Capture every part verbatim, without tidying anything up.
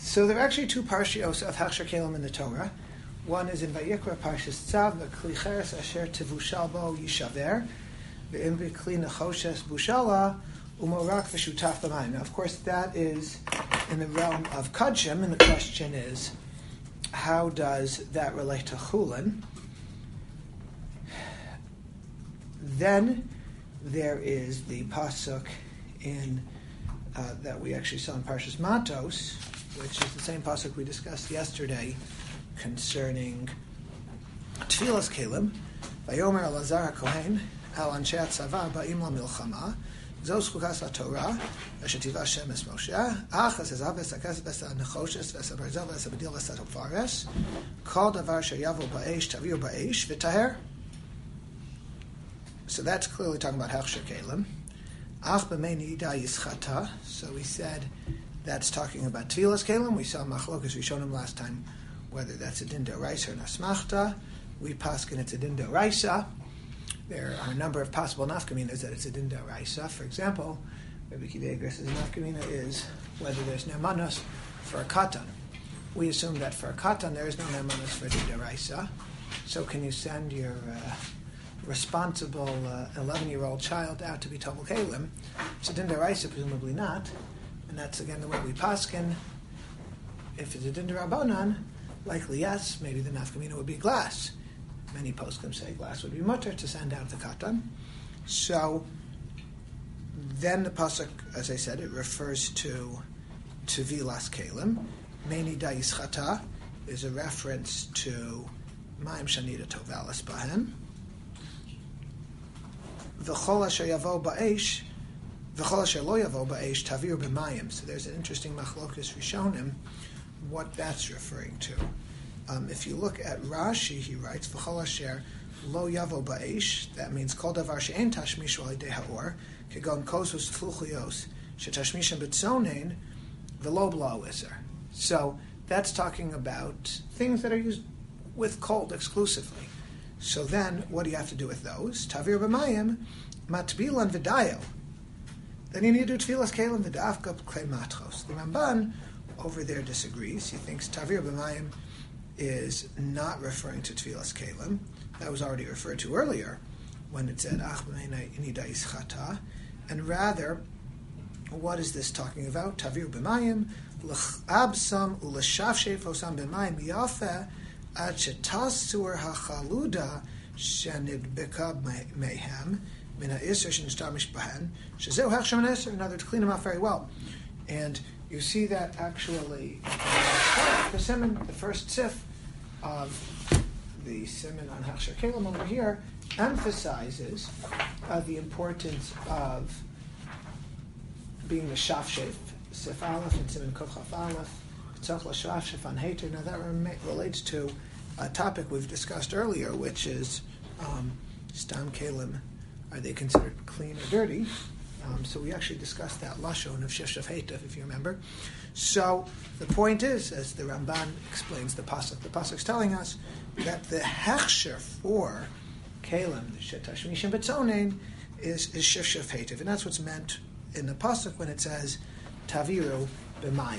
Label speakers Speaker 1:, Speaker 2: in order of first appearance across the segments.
Speaker 1: So there are actually two parshios of Hechsher Kelim in the Torah. One is in Vayikra Parshas Tzav, V'kli cheres asher tivushal bo yishaver, v'im v'kli nechoshes bushala, umorak v'shutaf b'mayim. Now, of course, that is in the realm of Kodshim, and the question is, how does that relate to Chulin? Then there is the pasuk in uh, that we actually saw in Parshas Matos, which is the same pasuk we discussed yesterday concerning Tfilas Kelim. Vayomer Elazar HaKohen al Anshe HaTzava ba'im la'milchama zos chukas HaTorah asher tiva Hashem es Moshe ach hazazav v'sakes v'sanechoshes v'sabarzav v'sabedil v'satofares kol davar sheyavo ba'esh taviu ba'esh v'taher. So that's clearly talking about Hechsher Kelim. Ach b'mei nida yischata. So we said that's talking about Tfilas Kelim. We saw Machlokas Rishonim last time, whether that's a din d'oraisa or an asmachta. We paskin it's a din d'oraisa. There are a number of possible nafkaminas that it's a din d'oraisa. For example, Rabbi Akiva Eiger says a nafkamina is whether there's nemanos for a katan. We assume that for a katan there is no nemanos for a din d'oraisa. So can you send your uh, responsible uh, eleven-year-old child out to be Tovul Kelim? It's a din d'oraisa, presumably not. And that's again the way we paskin. If it's a din d'Rabbanan, likely yes, maybe the nafkamina would be glass. Many poskim say glass would be mutter to send out the katan. So then the pasuk, as I said, it refers to Tvilas Kelim. Meni da yischata is a reference to Ma'im Shanida Tovalis Bahem. V'chol asher yavo ba'esh V'chol asher lo yavo ba'esh tavir b'mayim. So there's an interesting machlokas rishonim what that's referring to. Um, if you look at Rashi, he writes, V'chol asher lo yavo ba'esh, that means kol davar she'en tashmishu alidei ha'or, kegon kosos tfluchlios, she'tashmishem b'tzonein, v'lo b'lo iser. So that's talking about things that are used with cold exclusively. So then, what do you have to do with those? Tavir b'mayim, matbilan v'dayo. Then you need to do Tfilas Kelim v'dafka b'klei matchos. The Ramban over there disagrees. He thinks Tavir b'mayim is not referring to Tfilas Kelim. That was already referred to earlier when it said Ach b'mei nida yischata. And rather, what is this talking about? Tavir b'mayim l'chabsam u'l'shavshef osam b'mayim yafeh ad shetasur hachaluda shenidbeka mehem min ha'isr shenistamish bahen shezeu hechsher min in order to clean them up very well. And you see that actually uh, the siman, the first sif of the siman on Hechsher Kelim over here emphasizes uh, the importance of being the shafshef, sif aleph and siman kov chaf aleph, tzach l'shafshef on hater. Now that rem- relates to a topic we've discussed earlier, which is um, stam kelim. Are they considered clean or dirty? Um, so we actually discussed that lashon of shefshef heitav, if you remember. So the point is, as the Ramban explains the pasuk, the pasuk's telling us that the hechsher for kelim, the shetashmishim betzonein, is is shefshef heitav, and that's what's meant in the pasuk when it says taviru b'mayim.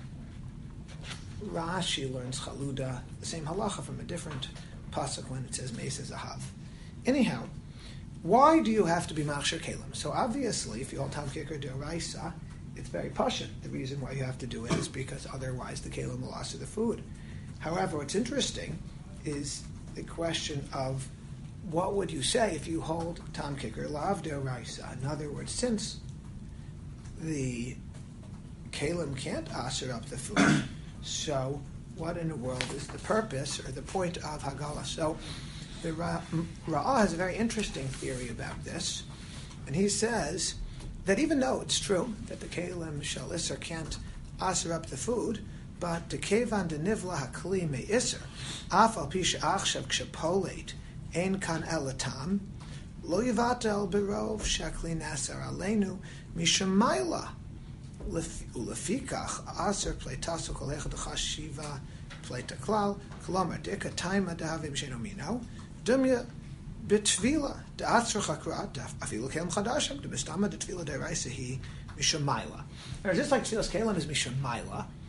Speaker 1: Rashi learns chaluda, the same halacha from a different pasuk when it says meis zahav. Anyhow, why do you have to be machsher kelim? So obviously, if you hold tam kicker d'oraisa, it's very pashut. The reason why you have to do it is because otherwise the kelim will loss of the food. However, what's interesting is the question of what would you say if you hold tam kicker lav d'oraisa? In other words, since the kelim can't aser up the food, so what in the world is the purpose or the point of hagala? So the Ra- Ra'ah has a very interesting theory about this, and he says that even though it's true that the kelim shel iser can't aser up the food, but the kevan de nivla hakli me iser, af al pisha achshav kshapolet ein kan elatam lo yivatel berov shakli nasar aleinu mishamayla ulefikach aser pleitaso kol echad chashiva pleita klal kolomar dika taima dahavim shenomino dumya bitvila da'atzra chakrat afilu kelim chadashim de bistama de tvila deraisa hi mishamayla. Or just like tfilas kelim is mishamayla,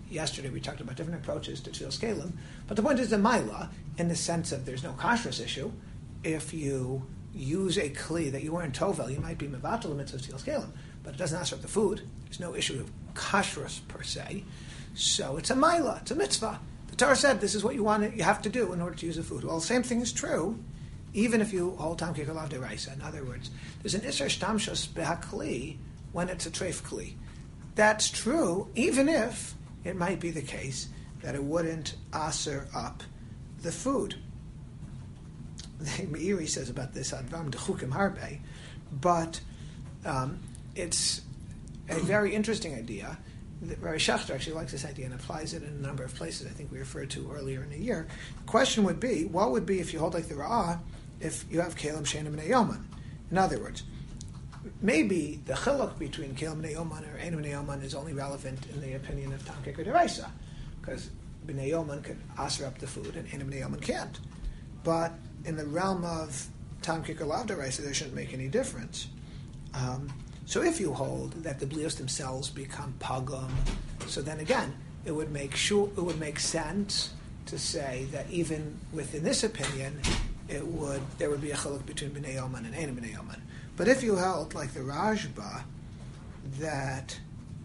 Speaker 1: yesterday we talked about different approaches to tefillas kelim, but the point is the maila, in the sense of there's no kashrus issue. If you use a kli that you weren't tovel, you might be mevatel mitzvah tefillas kelim, but it doesn't answer up the food. There's no issue of kashrus per se, so it's a maila, it's a mitzvah. The Torah said this is what you want, you have to do in order to use the food. Well, the same thing is true, even if you hold tam kikar lav deraisa. In other words, there's an isser shtamshus behakli when it's a treif kli. That's true, even if it might be the case that it wouldn't aser up the food. The Meiri says about this on Vam Dechukim Harbe, but um, it's a very interesting idea. Rabbi Schachter actually likes this idea and applies it in a number of places. I think we referred to earlier in the year. The question would be, what would be if you hold like the Ra'ah if you have Kelim Shenim B'nei Yoman? In other words, maybe the chiluk between Kelim B'nei Yoman or Enim B'nei Yoman is only relevant in the opinion of Tam Kikar Deraisa, because B'nei Yoman could aser up the food and Enim B'nei Yoman can't. But in the realm of Tam Kikar Lav Deraisa, there shouldn't make any difference. Um, so if you hold that the blios themselves become pagum, so then again, it would make sure it would make sense to say that even within this opinion, it would there would be a chiluk between B'nei Yoman and Enim B'nei Yoman. But if you held, like the Rajba, that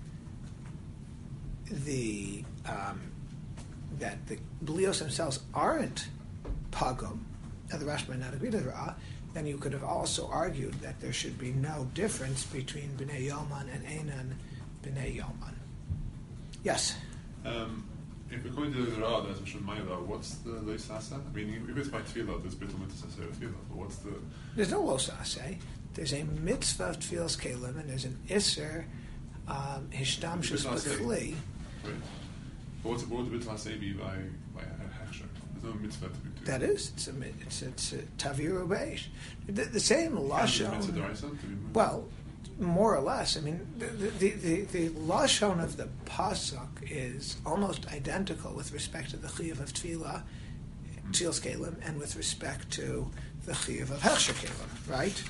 Speaker 1: the um, that the blios themselves aren't pagum, and the Rashba might not agree to the Ra'ah, then you could have also argued that there should be no difference between B'nei Yoman and Einan B'nei Yoman. Yes?
Speaker 2: Um, if we're going to the Ra'ah, that's Mishum Maila, what's the Loisasa? I mean, if it's by Tefillah, there's B'tul Mitzvah Tefillah, but what's the...
Speaker 1: There's no Losase. There's a mitzvah of Tefillas Kelim, and there's an Isser, um, Hishtamshus B'chli.
Speaker 2: Right. But what's, what would the B'tul be by, by Hechsher? There's no mitzvah to be to.
Speaker 1: That is, it's a it's it's a Tavir Ubeish. The, the same lashon. Well, more or less. I mean, the the, the, the lashon of the pasuk is almost identical with respect to the chiyuv of tefillah, tefillas kelim, and with respect to the chiyuv of hechsher kelim. Right?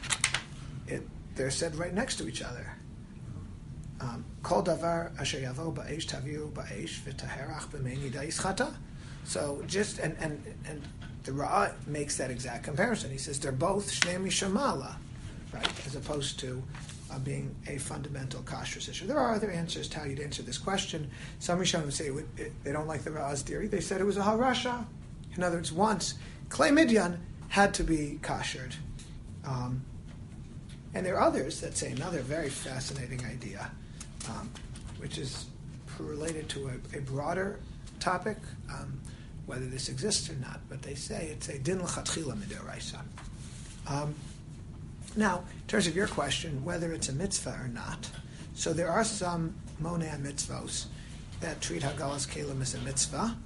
Speaker 1: It they're said right next to each other. Kol davar asher yavo ba'esh taviru ba'esh v'taherach b'meini da'is chata. So just and and and the Ra'ah makes that exact comparison. He says they're both shnei mishamala, right, as opposed to uh, being a fundamental kashrus issue. There are other answers to how you'd answer this question. Some Rishonim say it would, it, they don't like the Ra'ah's theory. They said it was a harasha. In other words, once Klei Midyan had to be kashered. Um, and there are others that say another very fascinating idea, um, which is related to a, a broader topic, um, whether this exists or not, but they say it's a din l'chatchila midoraisa. Um Now, in terms of your question, whether it's a mitzvah or not, so there are some monad mitzvos that treat Hagalas Kelim as a mitzvah.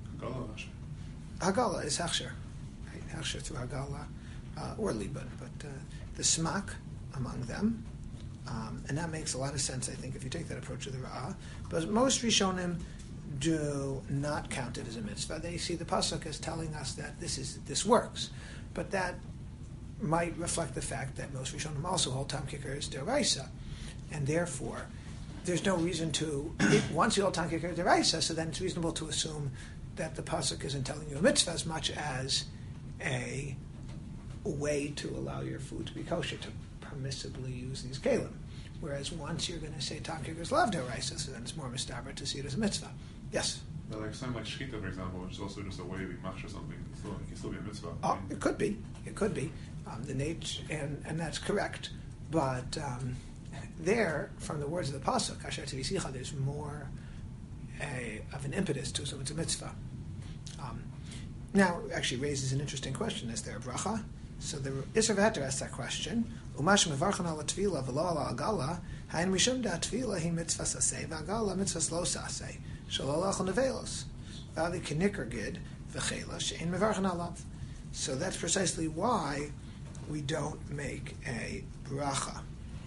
Speaker 1: Hagala is Hechsher, right? Hechsher through Hagala, uh, or Liban, but uh, the Smak among them, um, and that makes a lot of sense, I think, if you take that approach to the Ra'ah. But most Rishonim do not count it as a mitzvah. They see the pasuk as telling us that this is this works, but that might reflect the fact that most Rishonim also hold Tam Kikar as deraisa, and therefore there's no reason to, once you hold Tam Kikar deraisa, so then it's reasonable to assume that the pasuk isn't telling you a mitzvah as much as a way to allow your food to be kosher, to permissibly use these kelim. Whereas once you're going to say Tam Kikar is lav deraisa, so then it's more mistaber to see it as a mitzvah. Yes?
Speaker 2: But like something like shchita, for example, which is also just a way we machshir something, it, still, it can still be a mitzvah.
Speaker 1: Oh,
Speaker 2: I mean,
Speaker 1: it could be. It could be. Um, the nature, and, and that's correct. But um, there, from the words of the pasuk, Asher Tivisicha, there's more a, of an impetus to assume it's a mitzvah. Um, now, it actually raises an interesting question. Is there a bracha? So the Isser V'Heter asks that question. Umash mevarchan ala tvila v'lo ala agala, hain mishum da tvila hi mitzvah saseh, v'agala mitzvah lo saseh, shelo lachon nevelos, v'avi k'nikar gid, v'chela, she'en mevarchan alav. So that's precisely why we don't make a bracha.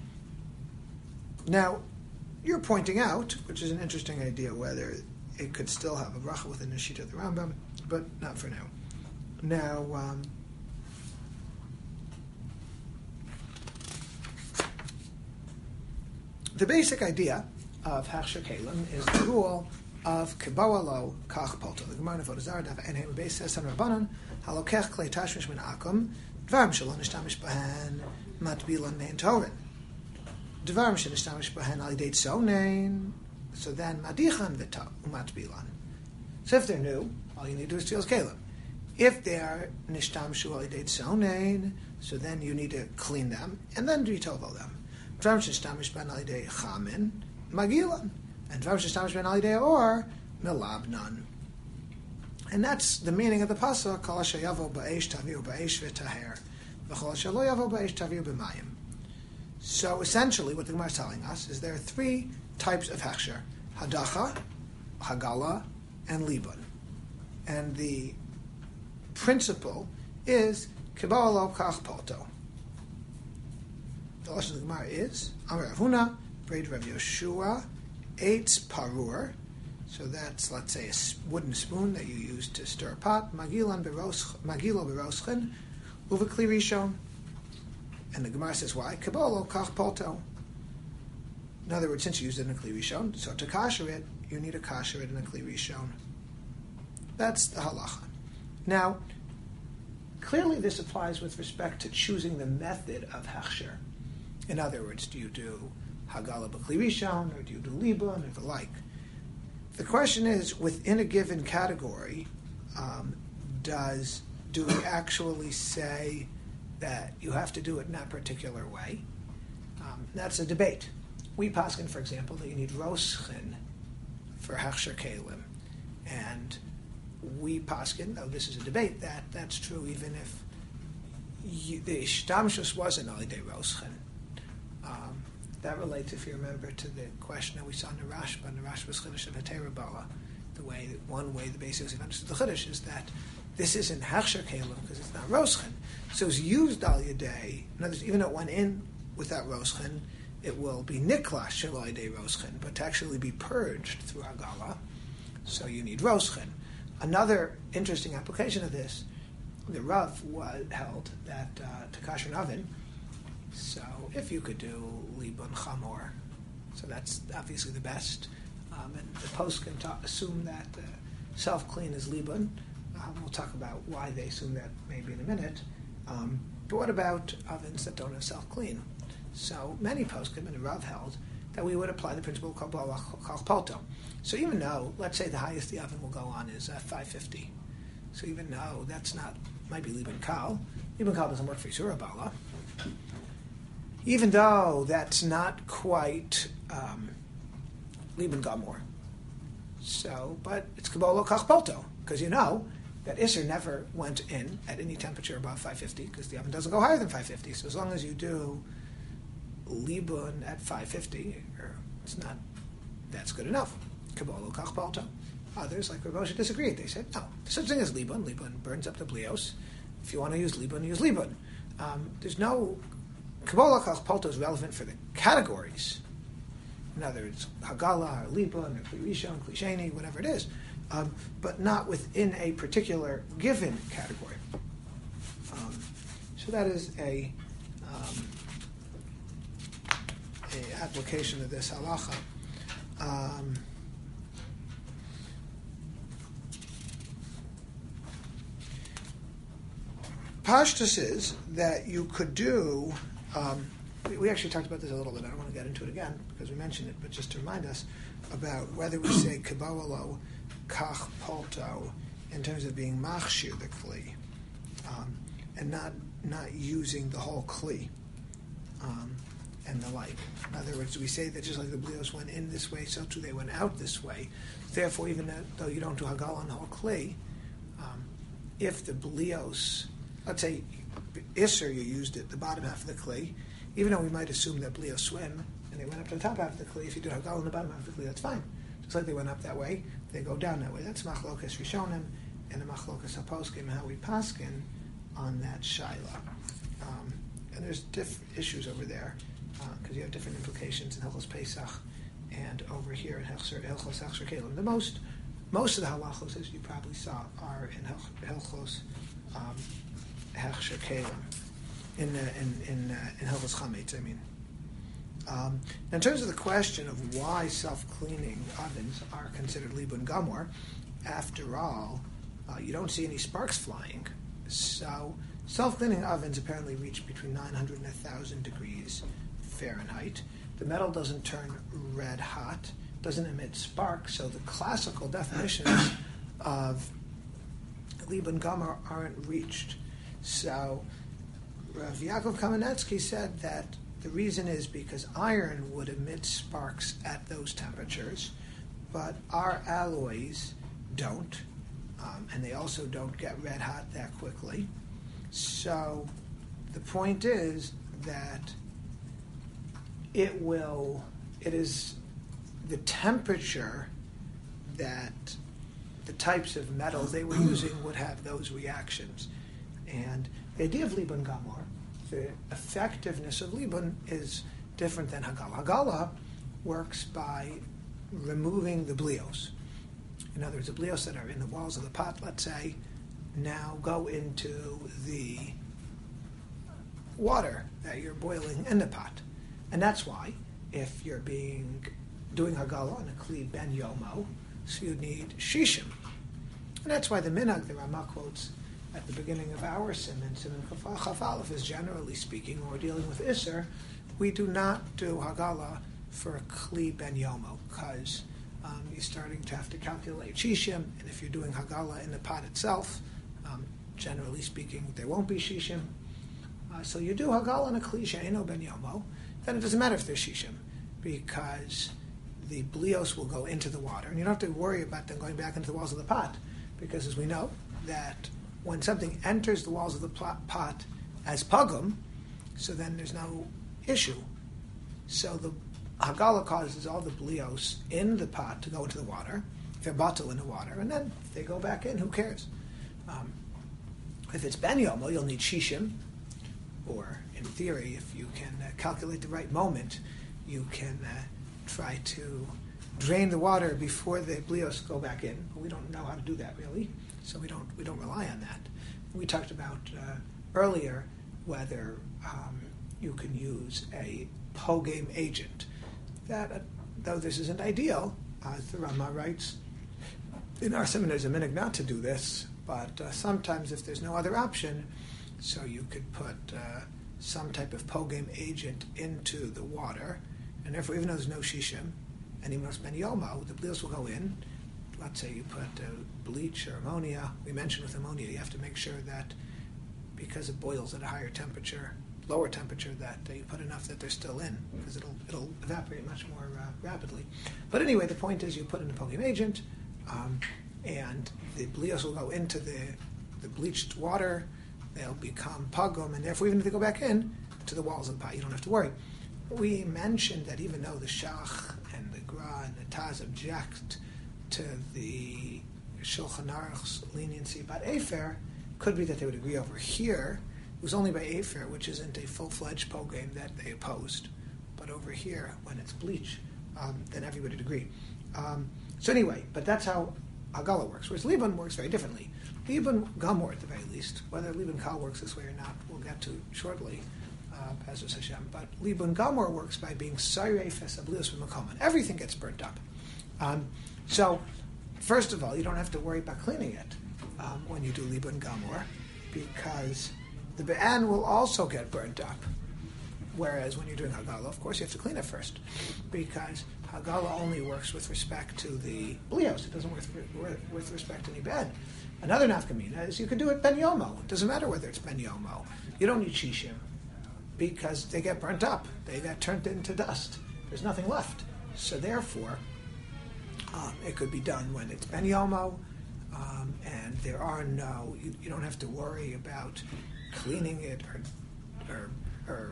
Speaker 1: Now, you're pointing out, which is an interesting idea, whether it could still have a bracha within the Shita of the Rambam, but not for now. Now, um, the basic idea of Hechsher Kelim is the rule of Kiboalo Kach Polto. The Gemara in Avodah Zarah Daf Ein Hem Beis says on Rabbanan Halokech Klei Tashmish Min Akum Dvarim Shalon Nishtamish Bahen Matbilan Mein Torin Dvarim Shalon Nishtamish Bahen Alidei Tzonein. So then Madichan V'ta Umatbilan. So if they're new, all you need to do is steal Kalim. If they are Nishtamshu Alidei Tzonein, so then you need to clean them and then do Yitovel them. Dvarim Shalon Nishtamish Bahen Alidei Chamin Magilan. And Dvarim Shalon Nishtamish Bahen Alidei Or Milabnan. And that's the meaning of the pasuk. Kol asher yavo ba'esh taviu ba'esh v'taher, v'chol asher lo yavo ba'esh taviu b'mayim. So essentially, what the Gemara is telling us is there are three types of hechsher: hadacha, hagala, and libun. And the principle is kibah lo kach polto. The lesson of the Gemara is Amar Rav Huna, braid Rav Yoshua, eitz parur. So that's, let's say, a wooden spoon that you use to stir a pot. Magilo beroschen, uvekli rishon. And the Gemara says, why? Kabolo kach polto. In other words, since you use it in a kli rishon, so to kasher it, you need to kasher it in a kli rishon. That's the halacha. Now, clearly this applies with respect to choosing the method of hechsher. In other words, do you do hagala b'kli rishon, or do you do libun, or the like? The question is, within a given category, um, does do we actually say that you have to do it in that particular way? Um, that's a debate. We paskin, for example, that you need roschen for hechsher kalim, and we paskin, though this is a debate, that that's true even if you, the ishtamshus wasn't alidei roschen. Um, That relates, if you remember, to the question that we saw in the Rashba, and the Rashba's Chiddush of Hatera Bala. The way, one way the basis of understood the Chiddush is that this isn't Hechsher Kalim because it's not Roschen. So it's used Al Yadei. In other words, even though it went in without Roschen, it will be Niklash Shelo Yadei Roschen, but to actually be purged through Hagala, so you need Roschen. Another interesting application of this, the Rav was held that uh, to kasher an oven. So if you could do libun chamor, so that's obviously the best. Um, and the post can ta- assume that uh, self-clean is libun. Um, we'll talk about why they assume that maybe in a minute. Um, but what about ovens that don't have self-clean? So many poskim and Rav held that we would apply the principle called polto. So even though, let's say the highest the oven will go on is uh, five fifty. So even though that's not, might be libun kal, libun kal doesn't work for Yisura Bala. Even though that's not quite um, Liban Gamor. So, but it's Kabbalah Kach Polto, because you know that Isser never went in at any temperature above five fifty, because the oven doesn't go higher than five fifty. So as long as you do Liban at five fifty, or it's not, that's good enough. Kabbalah Kach Polto. Others, like Rav Moshe, disagreed. They said, no, there's such thing as Liban. Liban burns up the blios. If you want to use Liban, use Liban. Um, there's no Kabbalah Kach Polto is relevant for the categories. In other words, Hagala, or Liban, or Kli Rishon, Kli Sheni, whatever it is, um, but not within a particular given category. Um, so that is a, um, a application of this halacha. Um, Pashtus is that you could do. Um, we, we actually talked about this a little bit. I don't want to get into it again because we mentioned it, but just to remind us about whether we say kibawalo kach polto in terms of being machshir the kli, um, and not not using the whole kli, um, and the like. In other words, we say that just like the blios went in this way, so too they went out this way. Therefore, even that, though you don't do hagal on the whole kli, um, if the blios, let's say Isser, you used it, the bottom half of the kli, even though we might assume that blios swim, and they went up to the top half of the kli, if you do hagal on the bottom half of the kli, that's fine. Just like they went up that way, they go down that way. That's machlokas rishonim, and the machlokas haposkim, how we paskin on that shaila. Um, and there's different issues over there, because uh, you have different implications in Hilchos Pesach, and over here in Hilchos Hechsher Kalim. The most, most of the halachos, as you probably saw, are in Hilchos um, Hechsher Kalim, in uh, in in uh, in Hilchos Chametz. I mean, Um, in terms of the question of why self-cleaning ovens are considered Libun Gamor, after all, uh, you don't see any sparks flying. So self-cleaning ovens apparently reach between nine hundred and one thousand degrees Fahrenheit. The metal doesn't turn red hot, doesn't emit sparks, so the classical definitions of Libun Gamor aren't reached. So Rav Yaakov Kamenetsky said that the reason is because iron would emit sparks at those temperatures, but our alloys don't, um, and they also don't get red hot that quickly. So the point is that it will, it is the temperature that the types of metals they were using would have those reactions. And the idea of Libun Gamor, the effectiveness of Libun, is different than Hagala. Hagala works by removing the blios. In other words, the blios that are in the walls of the pot, let's say, now go into the water that you're boiling in the pot. And that's why, if you're being doing Hagala on a Kli Ben Yomo, so you need Shishim. And that's why the Minhag, the Ramah quotes at the beginning of our Siman, Siman Chaf Aleph, is generally speaking, when we're dealing with Isser, we do not do Hagala for a Kli Ben Yomo, because um, you're starting to have to calculate Shishim, and if you're doing Hagala in the pot itself, um, generally speaking, there won't be Shishim. Uh, so you do Hagala on a Kli She'eno Ben Yomo, then it doesn't matter if there's Shishim, because the blios will go into the water, and you don't have to worry about them going back into the walls of the pot, because as we know, that when something enters the walls of the pot as pagum, so then there's no issue. So the Hagala causes all the blios in the pot to go into the water, they're batel in the water, and then if they go back in, who cares? Um, if it's Ben Yomo, you'll need Shishim, or in theory, if you can uh, calculate the right moment, you can uh, try to drain the water before the blios go back in. But we don't know how to do that really, so we don't we don't rely on that. We talked about uh, earlier whether um, you can use a pogame agent. That, uh, though this isn't ideal, uh, the Rama writes, in our seminars a minhag not to do this, but uh, sometimes if there's no other option, so you could put uh, some type of pogame agent into the water, and therefore even though there's no shishim, and even though it's ben yomo, the blios will go in. Let's say you put uh, bleach or ammonia. We mentioned with ammonia, you have to make sure that because it boils at a higher temperature, lower temperature, that uh, you put enough that they're still in, because it'll it'll evaporate much more uh, rapidly. But anyway, the point is you put in a pogame agent, um, and the blios will go into the the bleached water. They'll become pogum, and therefore even if they go back in to the walls of the pot, you don't have to worry. We mentioned that even though the Shach and the Gra and the Taz object to the Shulchan Aruch's leniency about Afer, could be that they would agree over here. It was only by Afer, which isn't a full-fledged pogame, that they opposed. But over here, when it's bleach, um, then everybody would agree. Um, so anyway, but that's how Hagala works, whereas Libun works very differently. Libun Gamor, at the very least, whether Libun Kal works this way or not, we'll get to shortly, uh, Bezos Hashem. But Libun Gamor works by being Sayrei Fesablios V'Makoman. Everything gets burnt up. Um, so, first of all, you don't have to worry about cleaning it um, when you do Libun Gamor, because the Be'an will also get burnt up. Whereas when you're doing Hagala, of course, you have to clean it first, because Hagala only works with respect to the blios. It doesn't work with, with respect to any bed. Another nafkamina is you can do it ben yomo. It doesn't matter whether it's ben yomo. You don't need shishim, because they get burnt up. They get turned into dust. There's nothing left. So therefore, um, it could be done when it's ben yomo, um, and there are no, you, you don't have to worry about cleaning it or, or, or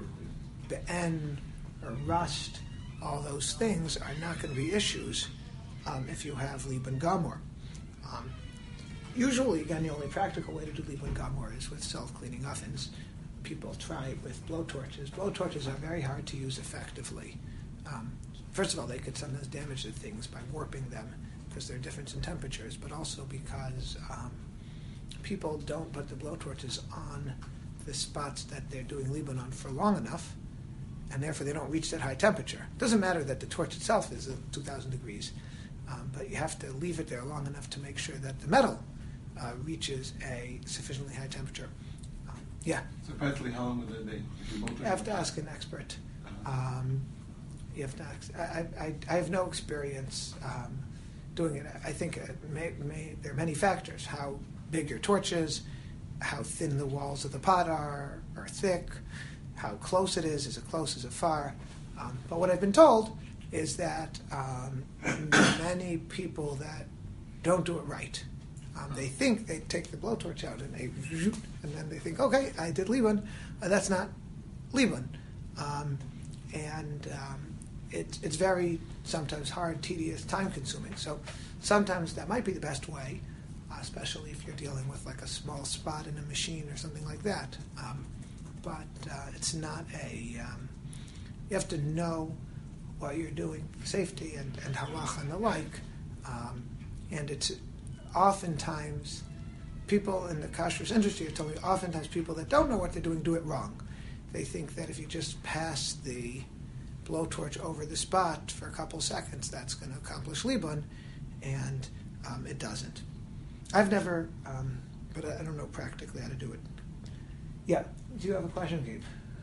Speaker 1: be'en or rust. All those things are not going to be issues um, if you have Libun Gamor. Um, usually, again, the only practical way to do Libun Gamor is with self-cleaning ovens. People try it with blowtorches. Blowtorches are very hard to use effectively. Um, first of all, they could sometimes damage the things by warping them because there are differences in temperatures, but also because um, people don't put the blowtorches on the spots that they're doing Libun on for long enough, and therefore they don't reach that high temperature. It doesn't matter that the torch itself is two thousand degrees, um, but you have to leave it there long enough to make sure that the metal uh, reaches a sufficiently high temperature. Um, yeah?
Speaker 3: So practically how long would they be?
Speaker 1: You have to ask an expert. Um, you have to ask. I, I, I have no experience um, doing it. I think it may, may, there are many factors. How big your torch is, how thin the walls of the pot are, or thick, how close it is, is it close, is it far. Um, but what I've been told is that um, many people that don't do it right, um, they think they take the blowtorch out and they, and then they think, okay, I did Liban. Uh, that's not Liban. Um, and um, it, it's very sometimes hard, tedious, time-consuming. So sometimes that might be the best way, uh, especially if you're dealing with like a small spot in a machine or something like that. Um, but uh, it's not a... Um, you have to know what you're doing for safety and, and halach and the like. Um, and it's oftentimes, people in the kashrus industry are telling me, oftentimes people that don't know what they're doing do it wrong. They think that if you just pass the blowtorch over the spot for a couple seconds, that's going to accomplish Liban, and um, it doesn't. I've never, um, but I, I don't know practically how to do it. Yeah, do you have a question, Gabe?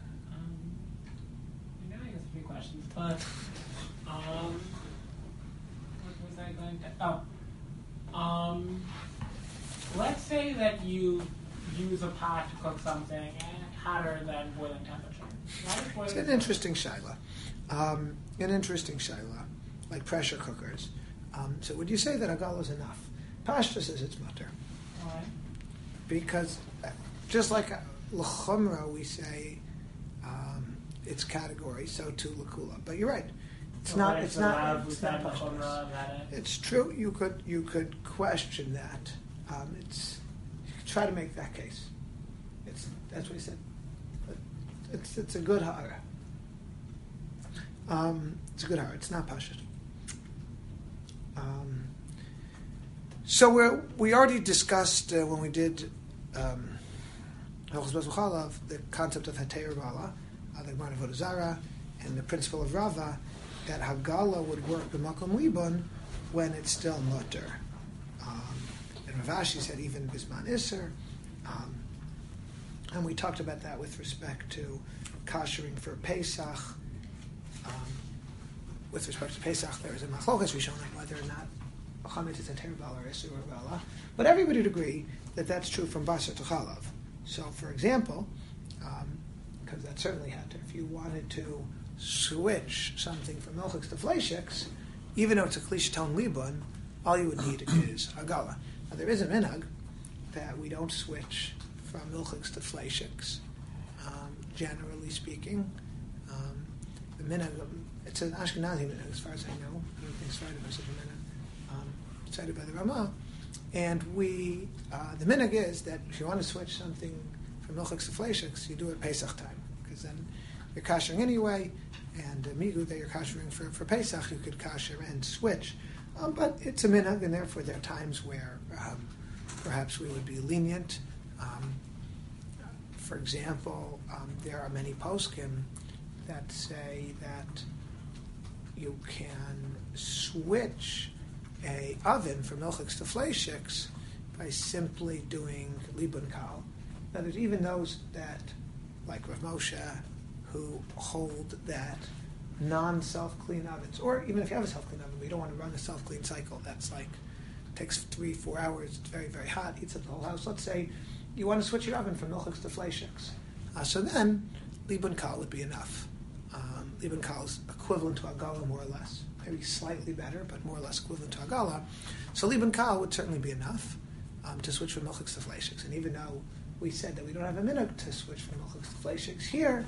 Speaker 4: Few questions, but um, what was I going to? Oh, um, let's say that you use a pot to cook something hotter than boiling temperature. What is boiling
Speaker 1: It's an interesting shaila. Um, an interesting shaila, like pressure cookers. Um, so would you say that agal is enough? Pashta says it's mutter.
Speaker 4: All right.
Speaker 1: Because uh, just like l'chumra, we say um, its category, so too l'kula. But you're right. It's
Speaker 4: So
Speaker 1: not.
Speaker 4: what
Speaker 1: It's
Speaker 4: is
Speaker 1: not.
Speaker 4: allowed
Speaker 1: It's
Speaker 4: without
Speaker 1: not
Speaker 4: the
Speaker 1: pashtus.
Speaker 4: chumrah, that it-
Speaker 1: It's true. You could you could question that. Um, it's you could try to make that case. It's that's what he said. But it's it's a good hara. Um, it's a good hara. It's not pashut. Um, so we we already discussed uh, when we did um, the concept of Hatei Bala, uh, the Gemara Avodah Zarah, and the principle of Rava, that Hagala would work b'makom Liban when it's still mutter. Um, and Rav Ashi said even Bisman Isser. Um, and we talked about that with respect to koshering for Pesach. Um, with respect to Pesach, there is a machlokas rishon on whether or not chametz is a terbala or isur or bala. But everybody would agree that that's true from basar to chalav. So, for example, because um, that certainly had to, if you wanted to switch something from milchiks to fleishiks, even though it's a klishaton liban, all you would need is agala. Now, there is a minhag that we don't switch from milchiks to fleishiks, um, generally speaking. Um, the minhag, it's an Ashkenazi minhag, as far as I know. I don't think Sfardim has such a minhag, um, cited by the Ramah. And we, uh, the minhag is that if you want to switch something from milchiks to fleishiks, you do it Pesach time, because then you're koshering anyway, and uh, migu that you're koshering for, for Pesach, you could kosher and switch. Um, but it's a minhag, and therefore there are times where um, perhaps we would be lenient. Um, for example, um, there are many poskim that say that you can switch a oven from milchiks to fleishiks by simply doing liban kal. Now, there's even those that, like Rav Moshe, who hold that non-self-clean ovens, or even if you have a self-clean oven, but you don't want to run a self-clean cycle, that's like, takes three, four hours, it's very, very hot, heats up the whole house. Let's say you want to switch your oven from milchiks to fleishiks. Uh, so then, liban kal would be enough. Um, liban kal is equivalent to agala, more or less. Maybe slightly better, but more or less equivalent to agala. So liban kal would certainly be enough um, to switch from milchiks to fleishiks. And even though we said that we don't have a minhag to switch from milchiks to fleishiks here,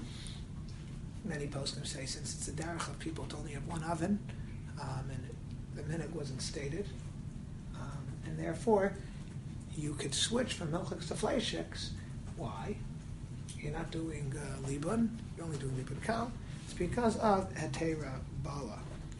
Speaker 1: many poskim say since it's a derech of people to only have one oven, um, and the minhag wasn't stated, um, and therefore you could switch from milchiks to fleishiks. Why? You're not doing uh, liban, you're only doing liban kal. It's because of hetera bala.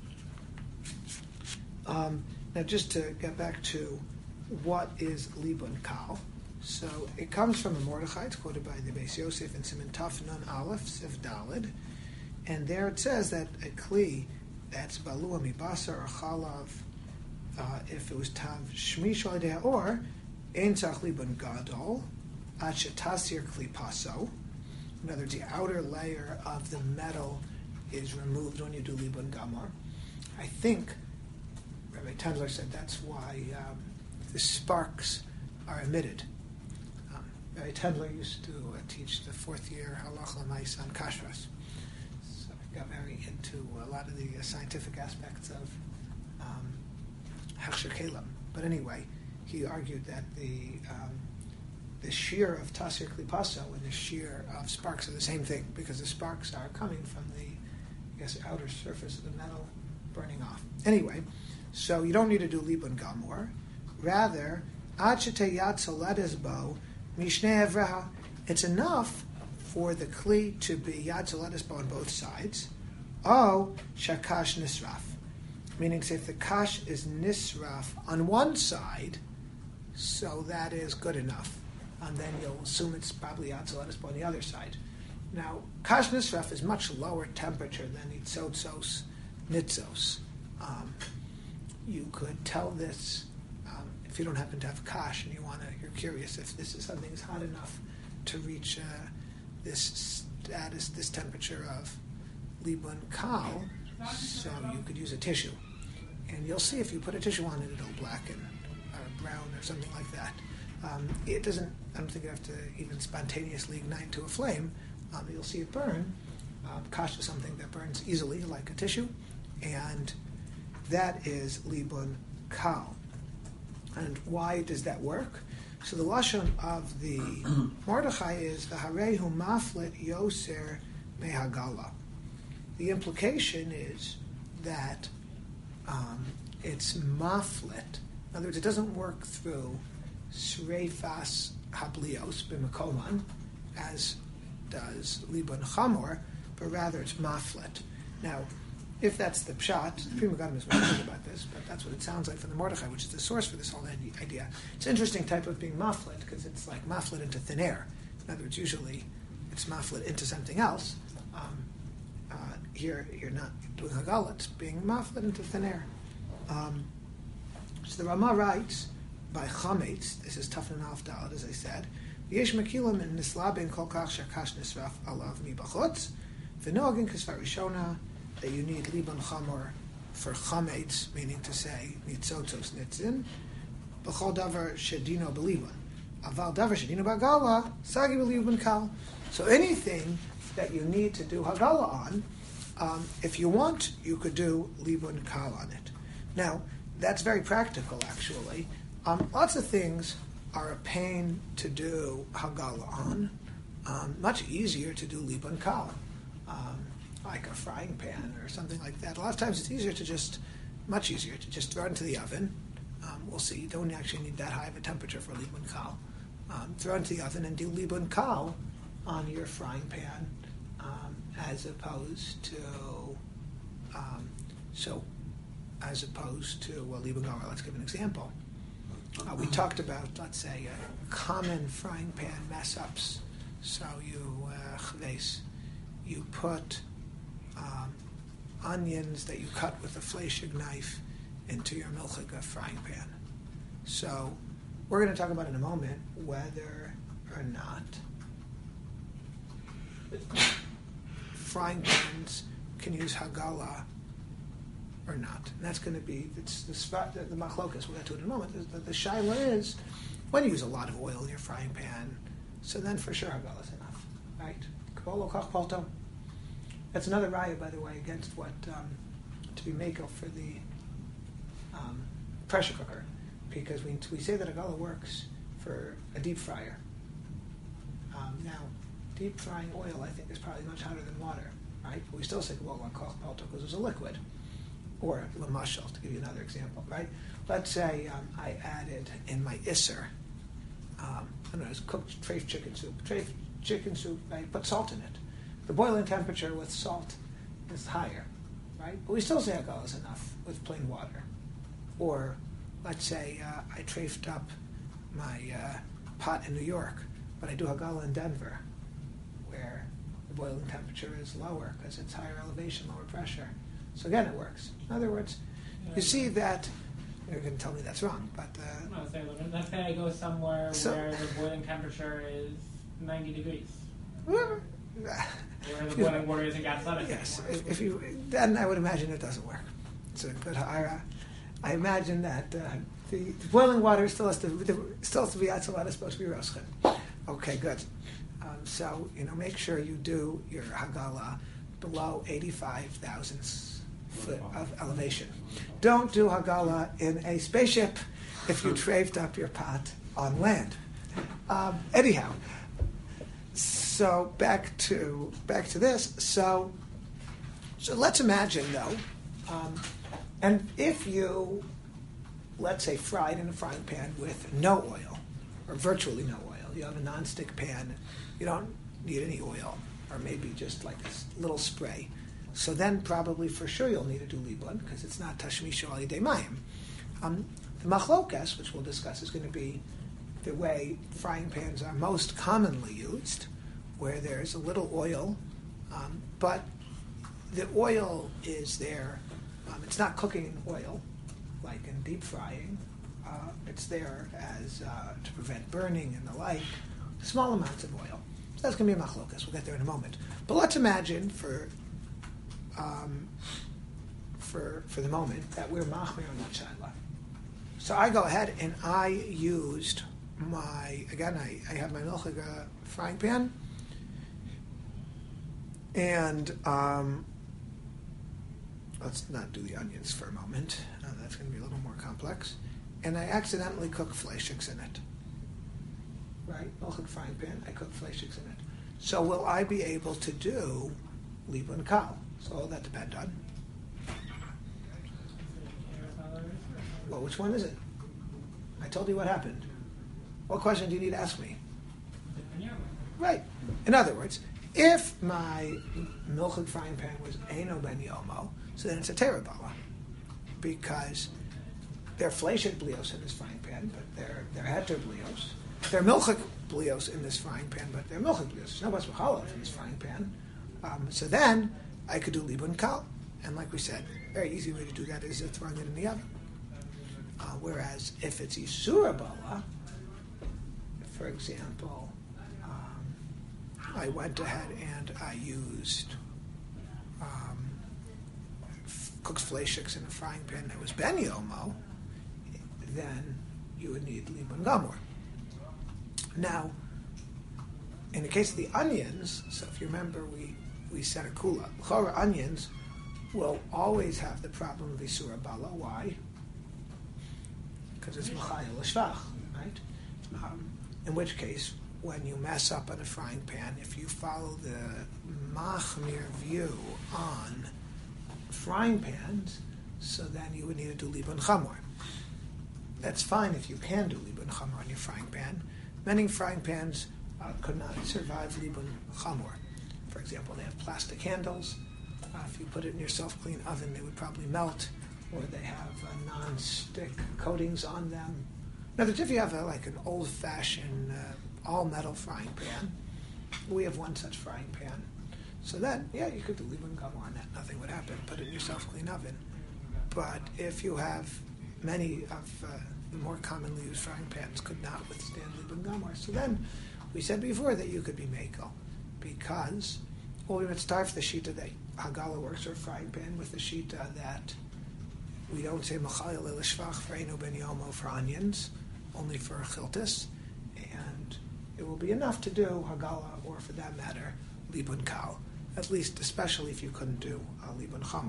Speaker 1: Um, now, just to get back to what is liban kal, so it comes from a Mordechai. It's quoted by the Beis Yosef in Siman Taf Nun Aleph Sif Dalid, And there it says that a kli that's balua mibasar or chalav, uh, if it was tav shmish alideh, or ein tzarich libun gadol ad shetasir kli paso. In other words, the outer layer of the metal is removed when you do libun gamor. I think Rabbi Tendler said that's why um, the sparks are emitted. Um, Rabbi Tendler used to uh, teach the fourth year halach l'mais on kashrus. So I got very into a lot of the uh, scientific aspects of um, hechsher kelim. But anyway, he argued that the um, the shear of tasir klipaso and the shear of sparks are the same thing, because the sparks are coming from the, I guess, outer surface of the metal burning off. Anyway, so you don't need to do libun gamor. Rather, ad sheteyat soledesbo mishnei evreha. It's enough for the kli to be yad soledesbo on both sides. Oh, shakash nisraf. Meaning, say, if the kash is nisraf on one side, so that is good enough. And then you'll assume it's probably yad soledesbo on the other side. Now, kash nisraf is much lower temperature than itzotzos nitzos. Um, you could tell this um, if you don't happen to have kash and you want to, you're curious if this is something that's hot enough to reach uh, this status, this temperature of libun kal. So you could use a tissue, and you'll see if you put a tissue on it, it'll blacken or brown or something like that. Um, it doesn't. I don't think you have to even spontaneously ignite to a flame. Um, you'll see it burn. Um, kash is something that burns easily, like a tissue, and that is libun kal. And why does that work? So the lashon of the Mordechai is v'harehu maflit yoser mehagala. The implication is that um, it's maflit. In other words, it doesn't work through sreifas hablios b'mekoman, as does libun chamor, but rather it's maflit. Now, if that's the pshat, the Pri Megadim is wondering about this, but that's what it sounds like from the Mordechai, which is the source for this whole idea. It's an interesting type of being maflit, because it's like maflit into thin air. In other words, usually it's maflit into something else. Um, uh, here, you're not doing Hagala, it's being maflit into thin air. Um, so the Rama writes, by Chametz, this is Tafnan Alf Dalad, as I said, Yesh Mekilim in Nislabin Kol Kach Shakash Nisraf Alav Mi Bachutz, V'nogin Kisvar Rishona, that you need libun chamor for chametz, meaning to say nitzotzos nitzin, b'chol davar shedino belibun, aval davar shedino bagala sagi belibun kal. So anything that you need to do hagala on, um, if you want, you could do libun kal on it. Now, that's very practical, actually. Um, lots of things are a pain to do hagala on. Um, much easier to do libun kal. Um, like a frying pan or something like that. A lot of times it's easier to just, much easier to just throw it into the oven. Um, we'll see, you don't actually need that high of a temperature for libun kal. Um, throw it into the oven and do libun kal on your frying pan, um, as opposed to, um, so, as opposed to, well, libun kal, let's give an example. Uh, we talked about, let's say, uh, common frying pan mess-ups. So you, uh, chves, you put Um, onions that you cut with a fleshig knife into your milchiga frying pan. So we're going to talk about in a moment whether or not frying pans can use hagala or not. And that's going to be it's the spot, the, the machlokas. We'll get to it in a moment. The, the, the shaila is when you use a lot of oil in your frying pan, so then for sure hagala is enough, right? Kabolo kach palto. That's another raya, by the way, against what um, to be mako for the um, pressure cooker, because we we say that hagala works for a deep fryer. Um, now, deep frying oil, I think, is probably much hotter than water, right? But we still say kabolo kach palto because it's a liquid. Or lamashal, to give you another example, right? Let's say um, I added in my isser, um, I don't know, it's cooked treif chicken soup. Treif chicken soup, I put salt in it. The boiling temperature with salt is higher, right? But we still say hagala is enough with plain water. Or let's say uh, I treifed up my uh, pot in New York, but I do hagala in Denver, where the boiling temperature is lower because it's higher elevation, lower pressure. So again, it works. In other words, you see that, you're going to tell me that's wrong, but... Uh,
Speaker 4: no, say, let's say I go somewhere
Speaker 1: so,
Speaker 4: where the boiling temperature is ninety degrees.
Speaker 1: Whatever.
Speaker 4: Where the boiling water isn't gasoline.
Speaker 1: Yes, if, if you, then I would imagine it doesn't work. So, but I, I imagine that uh, the, the boiling water still has to, still has to be Atzalat, it's supposed to be Roshchen. Okay, good. Um, so, you know, make sure you do your Hagala below eighty-five thousandths foot of elevation. Don't do Hagala in a spaceship if you traved up your pot on land. Um, anyhow, so back to back to this. So, so let's imagine though, um, and if you, let's say, fried in a frying pan with no oil, or virtually no oil, you have a non-stick pan, you don't need any oil, or maybe just like a little spray. So then probably for sure you'll need to do libun, because it's not tashmishu al yidei mayim. Um, the machlokas, which we'll discuss, is going to be the way frying pans are most commonly used, where there's a little oil, um, but the oil is there. Um, it's not cooking in oil, like in deep frying. Uh, it's there as uh, to prevent burning and the like. Small amounts of oil. So that's going to be a machlokas. We'll get there in a moment. But let's imagine for um, for for the moment that we're machmir on that shaila. So I go ahead and I used my again. I, I have my milchig uh, frying pan, and um, let's not do the onions for a moment. Uh, that's going to be a little more complex. And I accidentally cook fleischiks in it. Right? Milchig frying pan, I cook fleischiks in it. So will I be able to do libun kal? So all that depend on. Well, which one is it? I told you what happened. What question do you need to ask me? Right. In other words, if my milchig frying pan was Eino ben Yomo, so then it's a terabala. Because they're fleishik blios in this frying pan, but they're they're heter blios. They're milchik blios in this frying pan, but they're milchik blios. There's no bas b'chalot in this frying pan. Um, so then I could do libun kal, and like we said, very easy way to do that is throwing it in the oven. Uh, whereas if it's isura bala, for example, um, I went ahead and I used um, f- cooked fleischiks in a frying pan that was ben yomo, then you would need libun gamor. Now, in the case of the onions, so if you remember, we, we said a kula. L'chora onions will always have the problem of isura bala. Why? Because it's machayil l'shvach, right? Um, in which case, when you mess up on a frying pan, if you follow the machmir view on frying pans, so then you would need to do libun chamor. That's fine if you can do libun chamor on your frying pan. Many frying pans uh, could not survive libun chamor. For example, they have plastic handles. Uh, if you put it in your self-clean oven, they would probably melt, or they have uh, non-stick coatings on them. In other words, if you have a, like an old-fashioned uh, all-metal frying pan, we have one such frying pan. So then, yeah, you could do libun gamor on that. Nothing would happen. Put it in your self-clean oven. But if you have many of uh, the more commonly used frying pans could not withstand libun gamor, so then we said before that you could be meko, because well, we would start the shita that Hagala works or frying pan with the shita that we don't say machayil elishvach for eino ben yomo for onions, only for chiltis, and it will be enough to do Hagala, or for that matter, libun kal, at least especially if you couldn't do uh, libun chamor.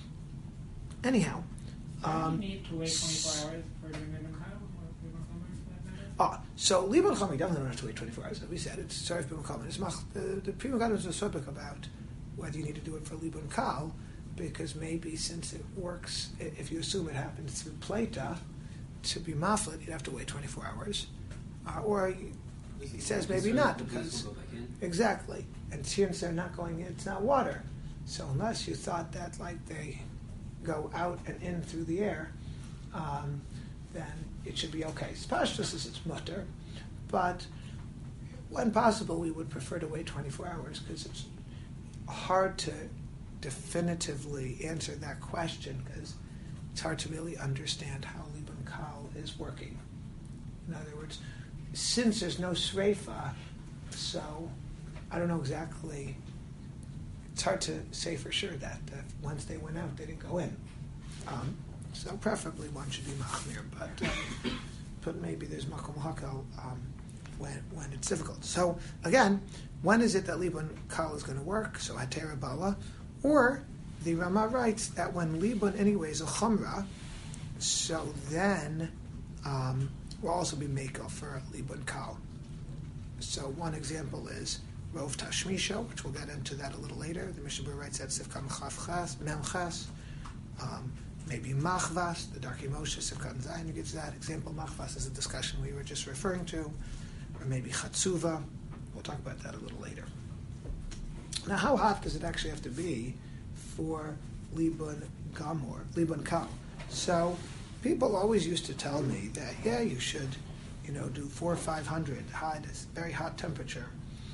Speaker 1: Anyhow, um,
Speaker 4: do you need to wait twenty-four hours for doing libun kal or libun chamor for that matter?
Speaker 1: Ah, so libun chamor definitely don't have to wait twenty-four hours. As we said, it's sarif b'makom. It's mach. The, the Pri Megadim is a subject about whether you need to do it for libun kal, because maybe since it works, if you assume it happens through plata, to be maflet, you'd have to wait twenty-four hours, uh, or he, he says maybe not because exactly, and since they're not going in, it's not water. So unless you thought that like they go out and in through the air, um, then it should be okay. Pashtus is it's mutter, but when possible, we would prefer to wait twenty-four hours because it's hard to definitively answer that question because it's hard to really understand how Liban Kal is working. In other words, since there's no Sreifa, so I don't know exactly. It's hard to say for sure that, that once they went out, they didn't go in. Um, so preferably one should be Machmir, but um, but maybe there's Makom Hakal um, when when it's difficult. So again, when is it that Liban Kal is going to work? So Hatera Bala, or the Rama writes that when Liban anyway is a Chumrah, so then um, will also be Mako for Liban Kal. So one example is Rov Tashmisho, which we'll get into that a little later. The Mishnah Berurah writes that Sivkam Chav Ches, Mem Ches. Um, maybe Machvas, the Darkei Moshe, Sivkam Zayin gives that. Example, Machvas is a discussion we were just referring to. Or maybe Chatzuva. We'll talk about that a little later. Now, how hot does it actually have to be for Liban Gamor, Liban Kal? So, people always used to tell me that, yeah, you should, you know, do four or five hundred, high, very hot temperature.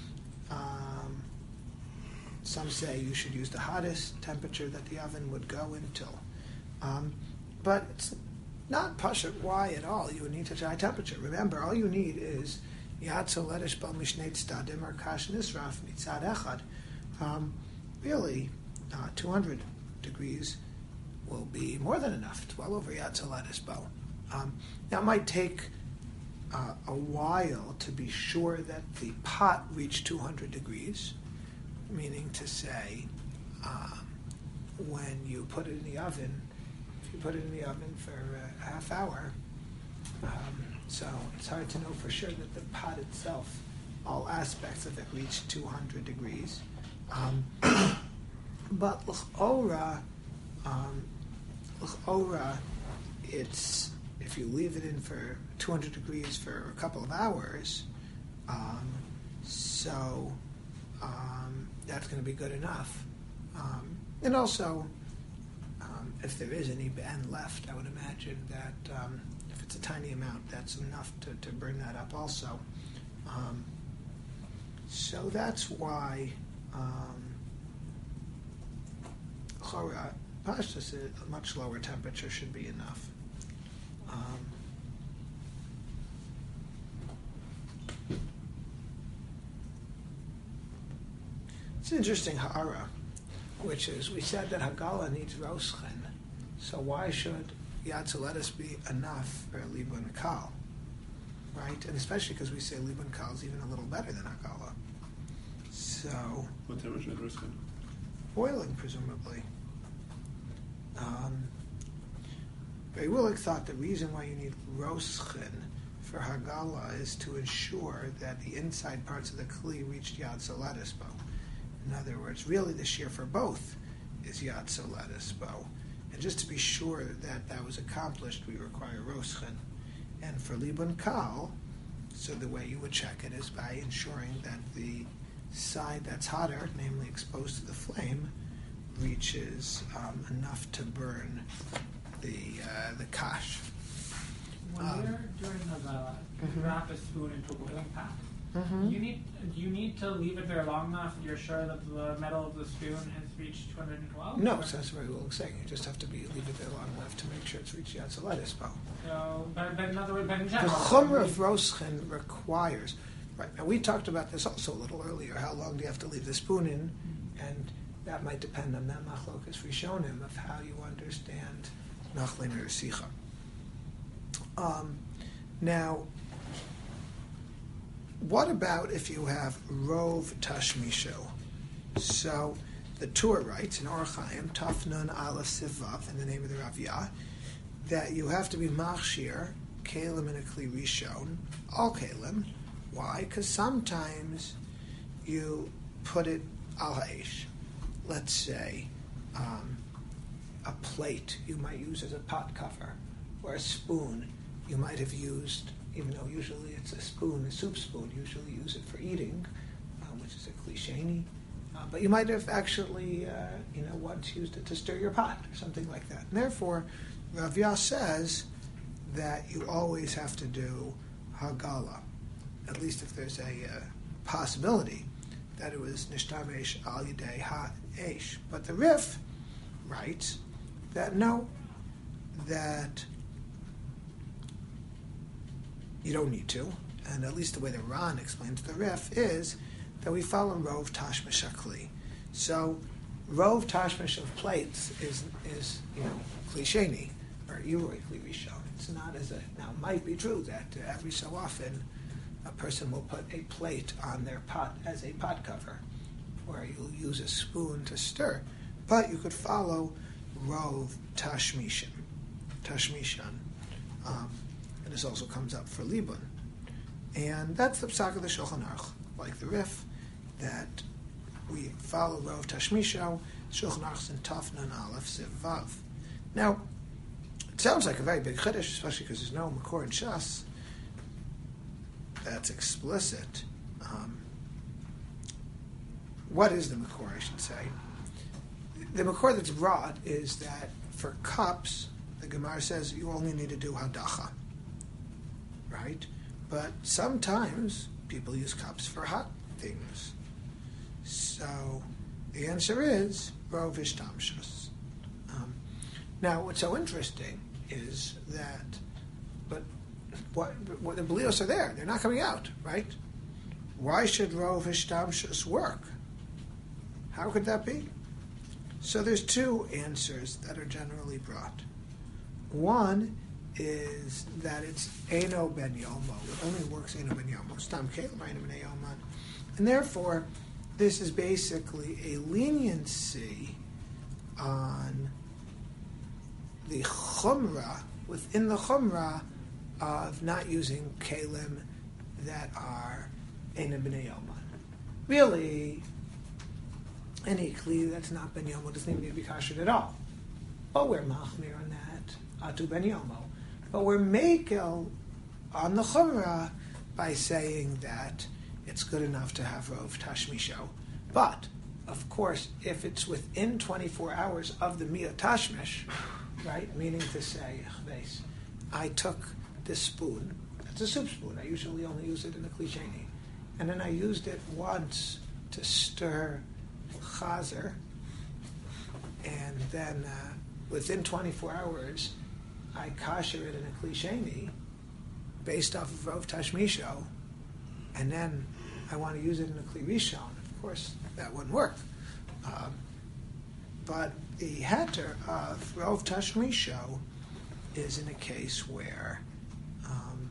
Speaker 1: Um, some say you should use the hottest temperature that the oven would go into. Um, but it's not pashut why at all you would need such a high temperature. Remember, all you need is Yatzo Ledish Bal Mishneit Stadim or Kash Nisraf Mitzad Echad. Um, really, uh, two hundred degrees will be more than enough. It's well over Yatzo Ledish Bal. Um, now, it might take uh, a while to be sure that the pot reached two hundred degrees, meaning to say, um, when you put it in the oven, if you put it in the oven for a half hour, um, so it's hard to know for sure that the pot itself, all aspects of it, reached two hundred degrees. Um, but l'chora, um, l'chora, it's if you leave it in for two hundred degrees for a couple of hours, um, so um, that's going to be good enough. Um, and also, um, if there is any ben left, I would imagine that um, if it's a tiny amount, that's enough to, to burn that up also. Um, so that's why um, chora, pashtus, a much lower temperature should be enough. Um, it's an interesting ha'ara, which is, we said that Hagala needs Roschen, so why should Yatzuletis be enough for Liban Kal, right? And especially because we say Liban Kal is even a little better than Hagala. So,
Speaker 2: What temperature is Roschen?
Speaker 1: boiling, presumably. Um, Ray Willick thought the reason why you need Roschen for Hagala is to ensure that the inside parts of the Kli reached Yatzuletis Bo. In other words, really the shear for both is Yatzuletis Bo. And just to be sure that that was accomplished, we require Roschen. And for Liban Kal, so the way you would check it is by ensuring that the side that's hotter, namely exposed to the flame, reaches um, enough to burn the uh, the kash.
Speaker 4: When
Speaker 1: Um,
Speaker 4: you're doing Hagala, you
Speaker 1: mhm.
Speaker 4: drop a spoon into a boiling pot.
Speaker 1: Mm-hmm.
Speaker 4: You need you need to leave it there long enough that you're sure that the metal of the spoon has reached two hundred twelve?
Speaker 1: No, so that's what we're saying. You just have to be leave it there long enough to make sure it's reached Yatzuletis Bo.
Speaker 4: So, but, but in other words, but in
Speaker 1: The
Speaker 4: general,
Speaker 1: Chumrah of Roschen requires, right, now we talked about this also a little earlier, how long do you have to leave the spoon in, and that might depend on that machlokas rishonim of how you understand nachlim or sicha. Um, now, what about if you have rov tashmisho? So the Torah writes in Orach Chaim, Tafnun Aleph Sivav, in the name of the Rav Yah, that you have to be machshir, kalim and a kli rishon, all kalim. Why? Because sometimes you put it al ha'esh. Let's say um, a plate you might use as a pot cover, or a spoon you might have used, even though usually it's a spoon, a soup spoon, usually use it for eating, uh, which is a klisheni. Uh, but you might have actually, uh, you know, once used it to stir your pot or something like that. And therefore, Rav Yah says that you always have to do Hagala, at least if there's a uh, possibility that it was nishtamesh al yidei ha-esh. But the Rif writes that no, that you don't need to, and at least the way the Ran explains the Rif is that we follow Rov Tashmish Akli. So Rov Tashmish of plates is, is you know, klisheni, or Yuroi Kli Rishon. It's not as a, now it might be true that uh, every so often a person will put a plate on their pot as a pot cover, or you'll use a spoon to stir, but you could follow Rov Tashmishan, Tashmishan, um, and this also comes up for Libun. And that's the psak of the Shulchan Aruch, like the Rif, that we follow Rov Tashmisho, Shulchan Aruch's in Taf Nun Aleph Siv Vav. Now, it sounds like a very big chiddush, especially because there's no Makor in Shas that's explicit. Um, what is the Makor, I should say? The Makor that's brought is that for cups, the Gemara says you only need to do Hadacha, right? But sometimes people use cups for hot things. So the answer is Rov Ishtamshus. Um, now, what's so interesting is that, but what, what the Belios are there, they're not coming out, right? Why should Rov Ishtamshus work? How could that be? So there's two answers that are generally brought. One is that it's Eino Ben Yomo. It only works Eino Ben Yomo. Stam Kelim Eino Ben Yomo. And therefore, this is basically a leniency on the chumrah, within the chumrah of not using kelim that are Eino Ben Yomo. Really, any kli that's not Ben Yomo doesn't even need to be kashered at all. But we're machmir on that, atu Ben Yomo. But we're makel on the chumrah by saying that it's good enough to have Rov Tashmisho. But, of course, if it's within twenty-four hours of the Miyat Tashmish, right, meaning to say, I took this spoon, it's a soup spoon, I usually only use it in a klisheni, and then I used it once to stir chazer, and then uh, within twenty-four hours, I kasher it in a klisheni, based off of Rov Tashmisho, and then I want to use it in a kli rishon. Of course, that wouldn't work. Um, but the heter of Rov Tashmisho is in a case where um,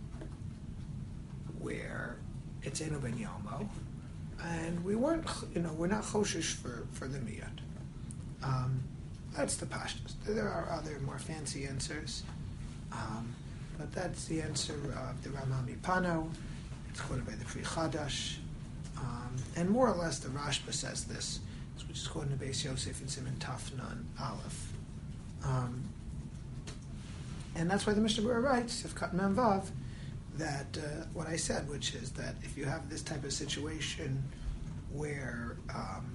Speaker 1: where it's Eino Ben Yomo, and we weren't, you know, we're not choshish for, for the miyat. Um, that's the pashtus. There are other more fancy answers, um, but that's the answer of the Rama Mipano. It's quoted by the Pri Chadash, um, and more or less the Rashba says this, which is quoted in the Beis Yosef and Siman Taf Nun Aleph. Um, and that's why the Mishnah Berurah writes, if Kat Mem Vav, that uh, what I said, which is that if you have this type of situation where um,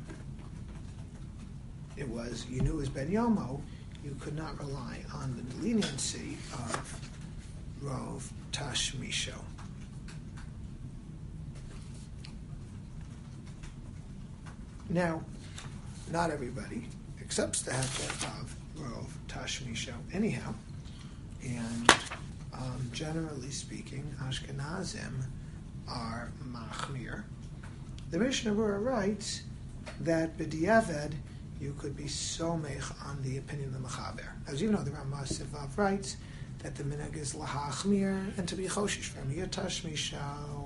Speaker 1: it was, you knew it was Ben Yomo, you could not rely on the leniency of Rov Tashmisho. Now, not everybody accepts the heter of Rov Tashmisho anyhow, and um, generally speaking, Ashkenazim are machmir. The Mishnah Berurah writes that b'diavad you could be somech on the opinion of the mechaber. As you know, the Ramah Sivav writes that the minhag is lahachmir and to be choshish from Tashmisho.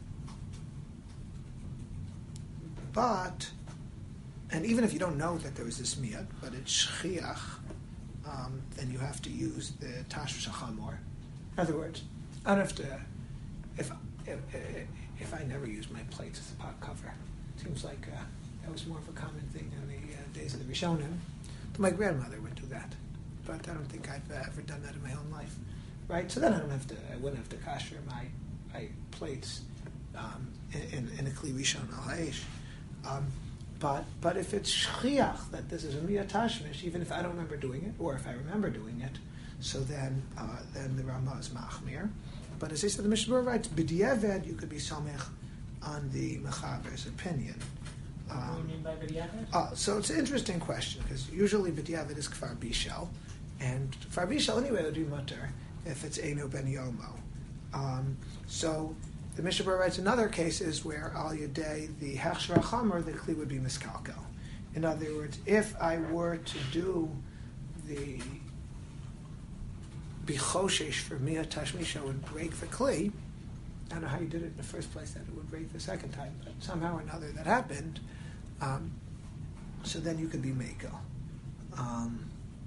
Speaker 1: But, and even if you don't know that there was this miyat, but it's shchiach, um, then you have to use the tashmish chamor. In other words, I don't have to, if, if, if I never use my plates as a pot cover, it seems like uh, that was more of a common thing in the uh, days of the Rishonim. My grandmother would do that, but I don't think I've uh, ever done that in my own life, right? So then I don't have to, I wouldn't have to kasher my, my plates um, in, in, in a kli rishon al ha'esh. Um, but but if it's shchiach that this is a miyat tashmish, even if I don't remember doing it, or if I remember doing it, so then uh, then the Ramah is machmir. But as I said, the Mishnah Berurah writes, b'diavad you could be somech on the Mechaber's opinion.
Speaker 4: What do you
Speaker 1: Um,
Speaker 4: mean by b'diavad?
Speaker 1: uh, so it's an interesting question, because usually b'diavad is kfar bishel, and kfar bishel anyway would be mutter if it's eino ben yomo. Um, so the Mishnah Berurah writes in other cases where al yadei the hechshra chamer, the kli would be miskalkel. In other words, if I were to do the bichoshesh for mia tashmisha would break the kli. I don't know how you did it in the first place that it would break the second time, but somehow or another that happened. Um, so then you could be mako. Um,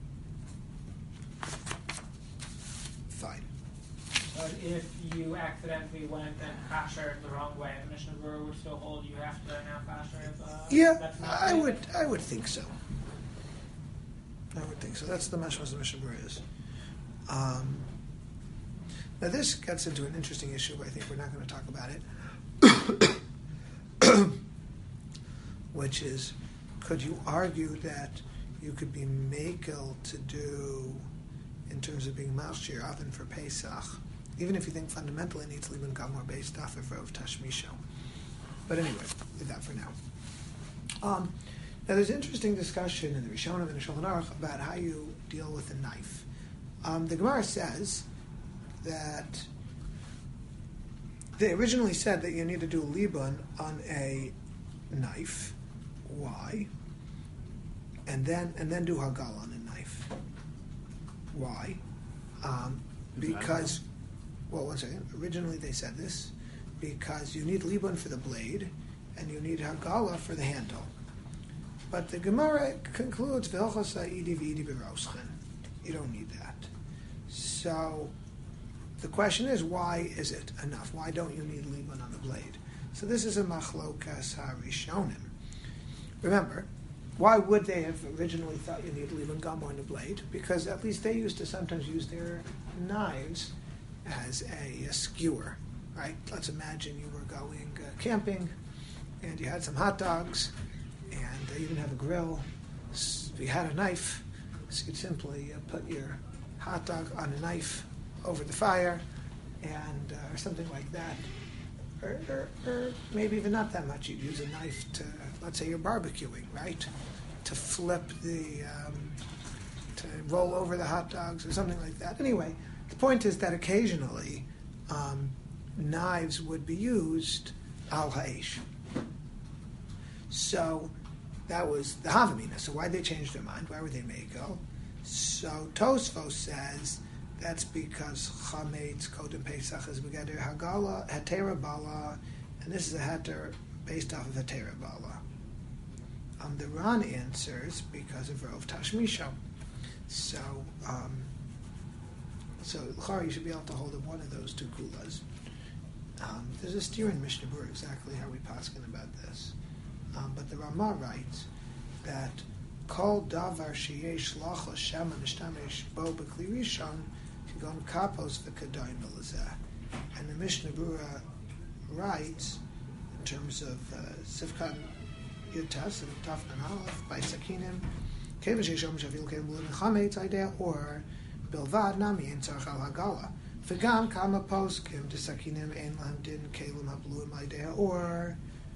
Speaker 1: fine.
Speaker 4: But if you accidentally went and kasher the wrong way, the Mishnah Berurah would still hold you have to now kasher. Uh,
Speaker 1: Yeah,
Speaker 4: that's not
Speaker 1: I
Speaker 4: right.
Speaker 1: would. I would think so. I would think so. That's the mashmas the Mishnah Berurah is. Um, now this gets into an interesting issue, but I think we're not going to talk about it. Which is, could you argue that you could be makel to do, in terms of being mashir oven for Pesach, even if you think fundamentally it needs liban gamor based off of rov tashmisho. But anyway, leave that for now. Um, now there's interesting discussion in the Rishonim and the Shulchan Aruch about how you deal with a knife. Um, the Gemara says that they originally said that you need to do liban on a knife. Why? And then and then do hagal on a knife. Why? Um, because, well, one second. Originally they said this because you need liban for the blade and you need hagala for the handle. But the Gemara concludes v'ilchos ha'idi v'idi b'roschen. You don't need that. So the question is, why is it enough? Why don't you need liban on the blade? So this is a machlokas harishonim. Remember, why would they have originally thought you need liban gamor on the blade? Because at least they used to sometimes use their knives as a, a skewer, right? Let's imagine you were going uh, camping and you had some hot dogs and uh, you didn't have a grill. So you had a knife, so you'd simply uh, put your hot dog on a knife over the fire and uh, or something like that. Or, or, or maybe even not that much. You'd use a knife to, let's say you're barbecuing, right? To flip the, um, to roll over the hot dogs or something like that. Anyway, the point is that occasionally um, knives would be used al ha'esh. So that was the Havamina. So why did they change their mind? Why were they mako? So Tosfos says that's because Chametz Kodem Pesach is Begeder Hagala, Hetera Bala, and this is a Heter based off of Hetera Bala. Um, the Ran answers because of Rov Tashmisha. So, um, so L'chara, you should be able to hold up one of those two kulas. Um, there's a steer in Mishnah Berurah exactly how we paskin about this. Um, but the Ramah writes that Kol davar sheyesh lachos shema nishtamesh bo b'kli rishon kigon kapos v'kadayim elazeh. And the Mishnah Berurah writes in terms of uh, Sifkan Yutas and Tafkan Aleph by Sakinim Kevin sheishom shavil kem b'lin chametz idea or bilvad nami in tzarch al hagala v'gam kama poskim de Sakinim ein lahem din kelim habluim idea or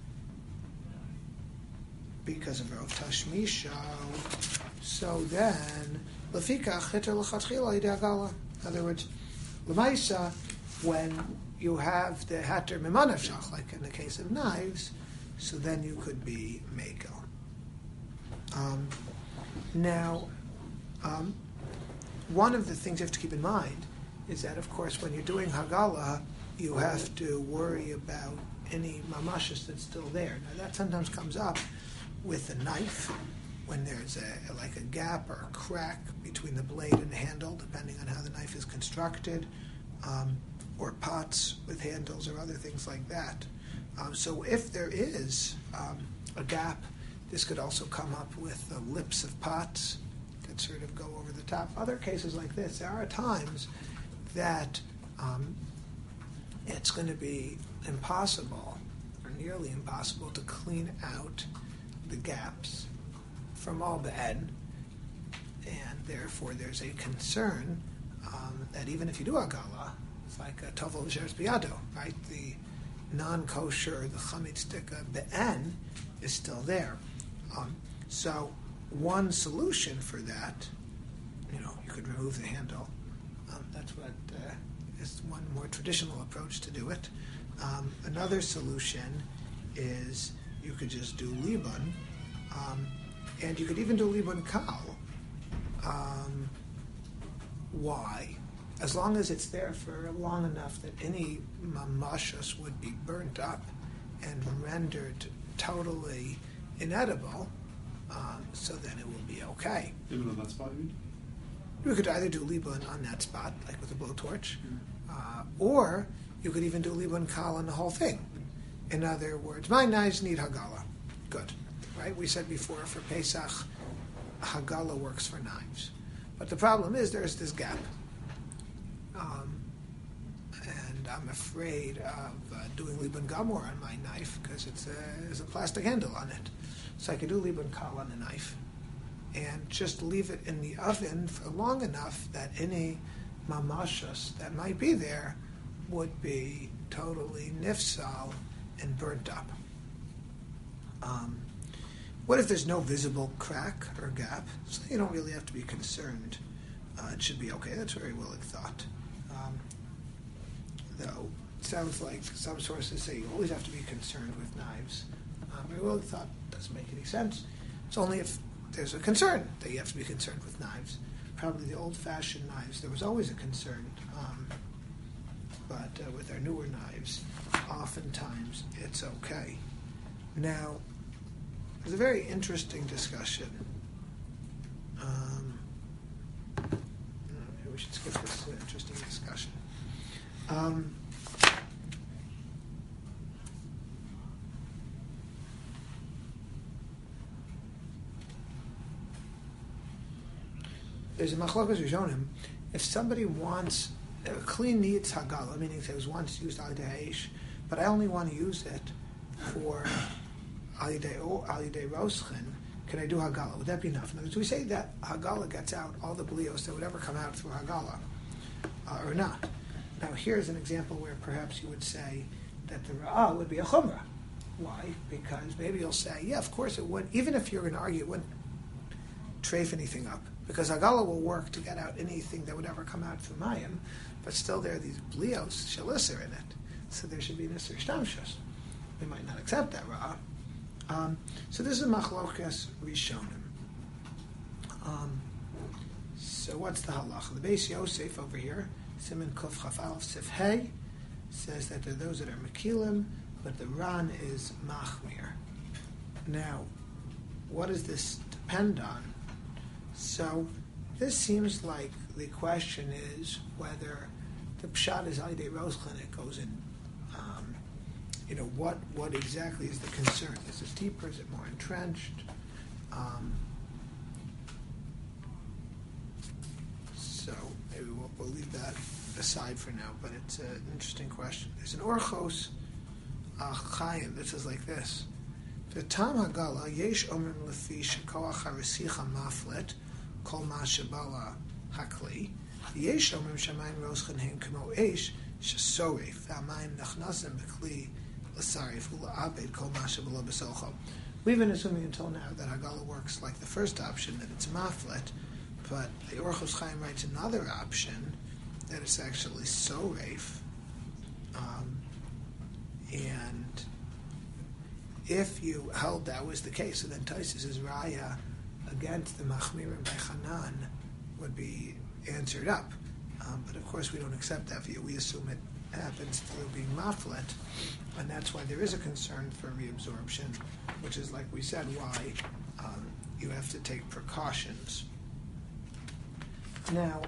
Speaker 1: because of Rov Tashmisha. So then, Lefikach Heter L'chatchila Yidei Hagala. In other words, L'maisa, when you have the Heter Mimanavshach, like in the case of knives, so then you could be Mako. Um, now, um, one of the things you have to keep in mind is that, of course, when you're doing Hagala, you have to worry about any mamashis that's still there. Now, that sometimes comes up with a knife when there's a like a gap or a crack between the blade and the handle, depending on how the knife is constructed, um, or pots with handles or other things like that. Um, so if there is um, a gap, this could also come up with the lips of pots that sort of go over the top. Other cases like this, there are times that um, it's going to be impossible, or nearly impossible, to clean out the gaps from all the end, and therefore there's a concern um, that even if you do Hagala, it's like a Tovel V'Sheres Biyado, right? The non-kosher, the chametz tika be'en, is still there. Um, so one solution for that, you know, you could remove the handle. Um, that's what uh, is one more traditional approach to do it. Um, another solution is you could just do libun, um, and you could even do libun kal. Um, why? As long as it's there for long enough that any mamashas would be burnt up and rendered totally inedible, um, so then it will be okay.
Speaker 2: Even on that spot, you mean?
Speaker 1: You could either do libun on that spot, like with a blowtorch, uh, or you could even do libun kal on the whole thing. In other words, my knives need hagala. Good, right? We said before for Pesach, hagala works for knives. But the problem is there's this gap. Um, and I'm afraid of uh, doing libun gamor on my knife because it's a, there's a plastic handle on it. So I could do libun kal on the knife and just leave it in the oven for long enough that any mamashas that might be there would be totally nifsal and burnt up. Um, what if there's no visible crack or gap? So you don't really have to be concerned. Uh, it should be okay. That's very well thought. Um, though, it sounds like some sources say you always have to be concerned with knives. Um, very well thought doesn't make any sense. It's only if there's a concern that you have to be concerned with knives. Probably the old-fashioned knives, there was always a concern. Um, but uh, with our newer knives, oftentimes it's okay. Now, there's a very interesting discussion. Um, maybe we should skip this uh, interesting discussion. Um, there's a machlokas rishonim. If somebody wants a clean needs hagala, meaning if it was once used al yidei haish, but I only want to use it for al yidei al yidei roschen, can I do hagala? Would that be enough? In other words, we say that hagala gets out all the blios that would ever come out through hagala, uh, or not. Now here's an example where perhaps you would say that the ra'ah would be a chumrah. Why? Because maybe you'll say, yeah, of course it would. Even if you're going to argue, it wouldn't trafe anything up. Because hagala will work to get out anything that would ever come out through mayim, but still there are these blios, shalisser in it. So there should be nisr shtamshus. We might not accept that ra'ah. Um, so this is machlokas rishonim. Um, so what's the halacha? The Beis Yosef over here, Siman Kuf Chaf Aleph Sif Hey, says that there are those that are mekilim, but the Ran is machmir. Now, what does this depend on? So this seems like the question is whether the pshat is al yidei roschen, it goes in. Um, you know, what what exactly is the concern? Is it deeper? Is it more entrenched? Um, so maybe we'll, we'll leave that aside for now. But it's an interesting question. There's an orchos uh, chayim that says like this: the tam hagala yesh omrim lefi shekoach harisicha maflet kol ma shebala hakli. Yesh omrim shamayim roschen hem kamo eish shesoref v'amayim nachnasim b'kli l'sarif u'la'abed kol ma shebala b'sochom. We've been assuming until now that hagala works like the first option, that it's maflet, but the Orchos Chaim writes another option that it's actually soref. Um, and if you held that was the case, so then Taisus' raya against the Machmirim by Hanan would be answered up. Um, but of course we don't accept that view. We assume it happens through being maflet, and that's why there is a concern for reabsorption, which is, like we said, why um, you have to take precautions. Now,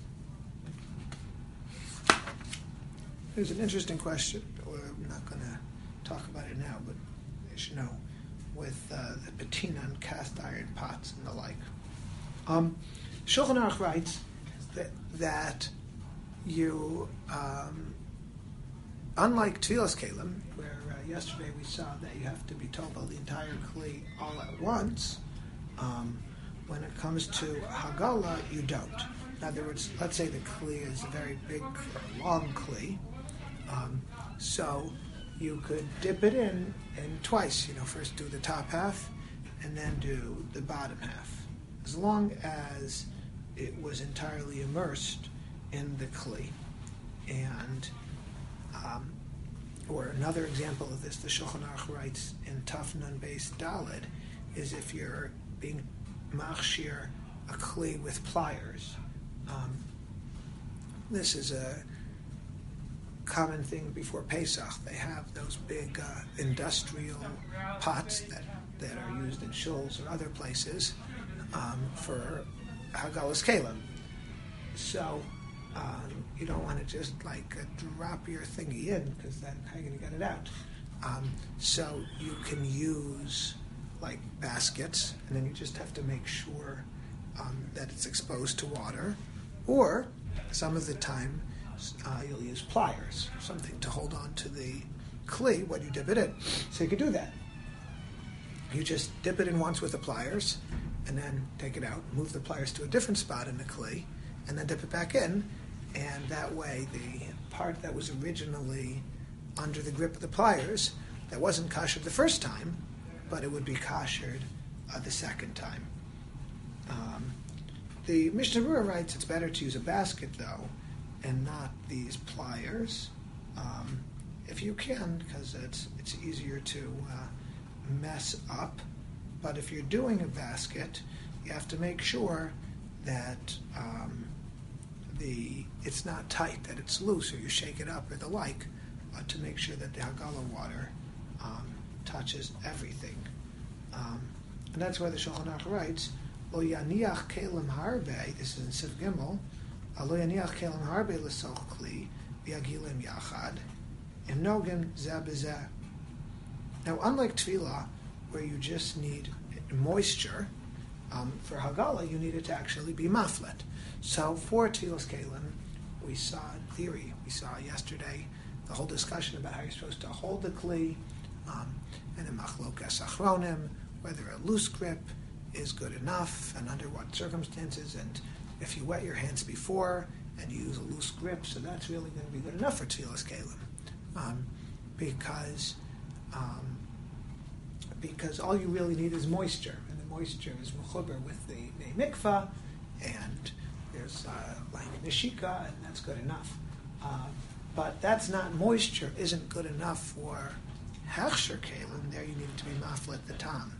Speaker 1: there's an interesting question. We're not going to talk about it now, but you should know, with uh, the patina and cast iron pots and the like. Um, Shulchan Aruch writes that, that you, um, unlike Tfilas Kelim, where uh, yesterday we saw that you have to be told about the entire Kli all at once, um, when it comes to Hagala, you don't. In other words, let's say the Kli is a very big, long Kli, um, so you could dip it in in twice. You know, first do the top half, and then do the bottom half, as long as it was entirely immersed in the kli. And um, or another example of this, the Shulchan Aruch writes in Taf Nun Beis Daled, is if you're being machshir a kli with pliers. Um, this is a common thing before Pesach. They have those big uh, industrial pots that, that are used in shuls or other places um, for Hagalas Kalim. So um, you don't want to just like uh, drop your thingy in, because then how are you going to get it out? Um, so you can use like baskets, and then you just have to make sure um, that it's exposed to water, or some of the time uh, you'll use pliers, something to hold on to the kli when you dip it in. So you can do that. You just dip it in once with the pliers, and then take it out, move the pliers to a different spot in the kli, and then dip it back in, and that way the part that was originally under the grip of the pliers, that wasn't kosher the first time, but it would be koshered uh, the second time. Um, the Mishnah Berurah writes it's better to use a basket, though, and not these pliers, um, if you can, because it's it's easier to uh, mess up. But if you're doing a basket, you have to make sure that um, the it's not tight, that it's loose, or you shake it up or the like, uh, to make sure that the Hagala water um, touches everything. Um, and that's why the Shulchan Aruch writes, Lo yaniach kelim harbe, this is in Siv Gimel, Lo yaniach kelim harbe l'soch kli, v'yagilim yachad, im nogim zeh b'zeh. Now, unlike Tefillah, where you just need moisture, um, for Hagala, you need it to actually be maflet. So for Tefillas Kelim, we saw in theory, we saw yesterday the whole discussion about how you're supposed to hold the kli, um, and in Machlokas Achronim, whether a loose grip is good enough, and under what circumstances, and if you wet your hands before and you use a loose grip, so that's really going to be good enough for Tefillas Kelim, um, because um, because all you really need is moisture, and the moisture is mechuber with the, the mikvah, and there's uh, like neshika, and that's good enough. Uh, but that's not, moisture isn't good enough for hechsher kelim. There you need it to be maflet the tam.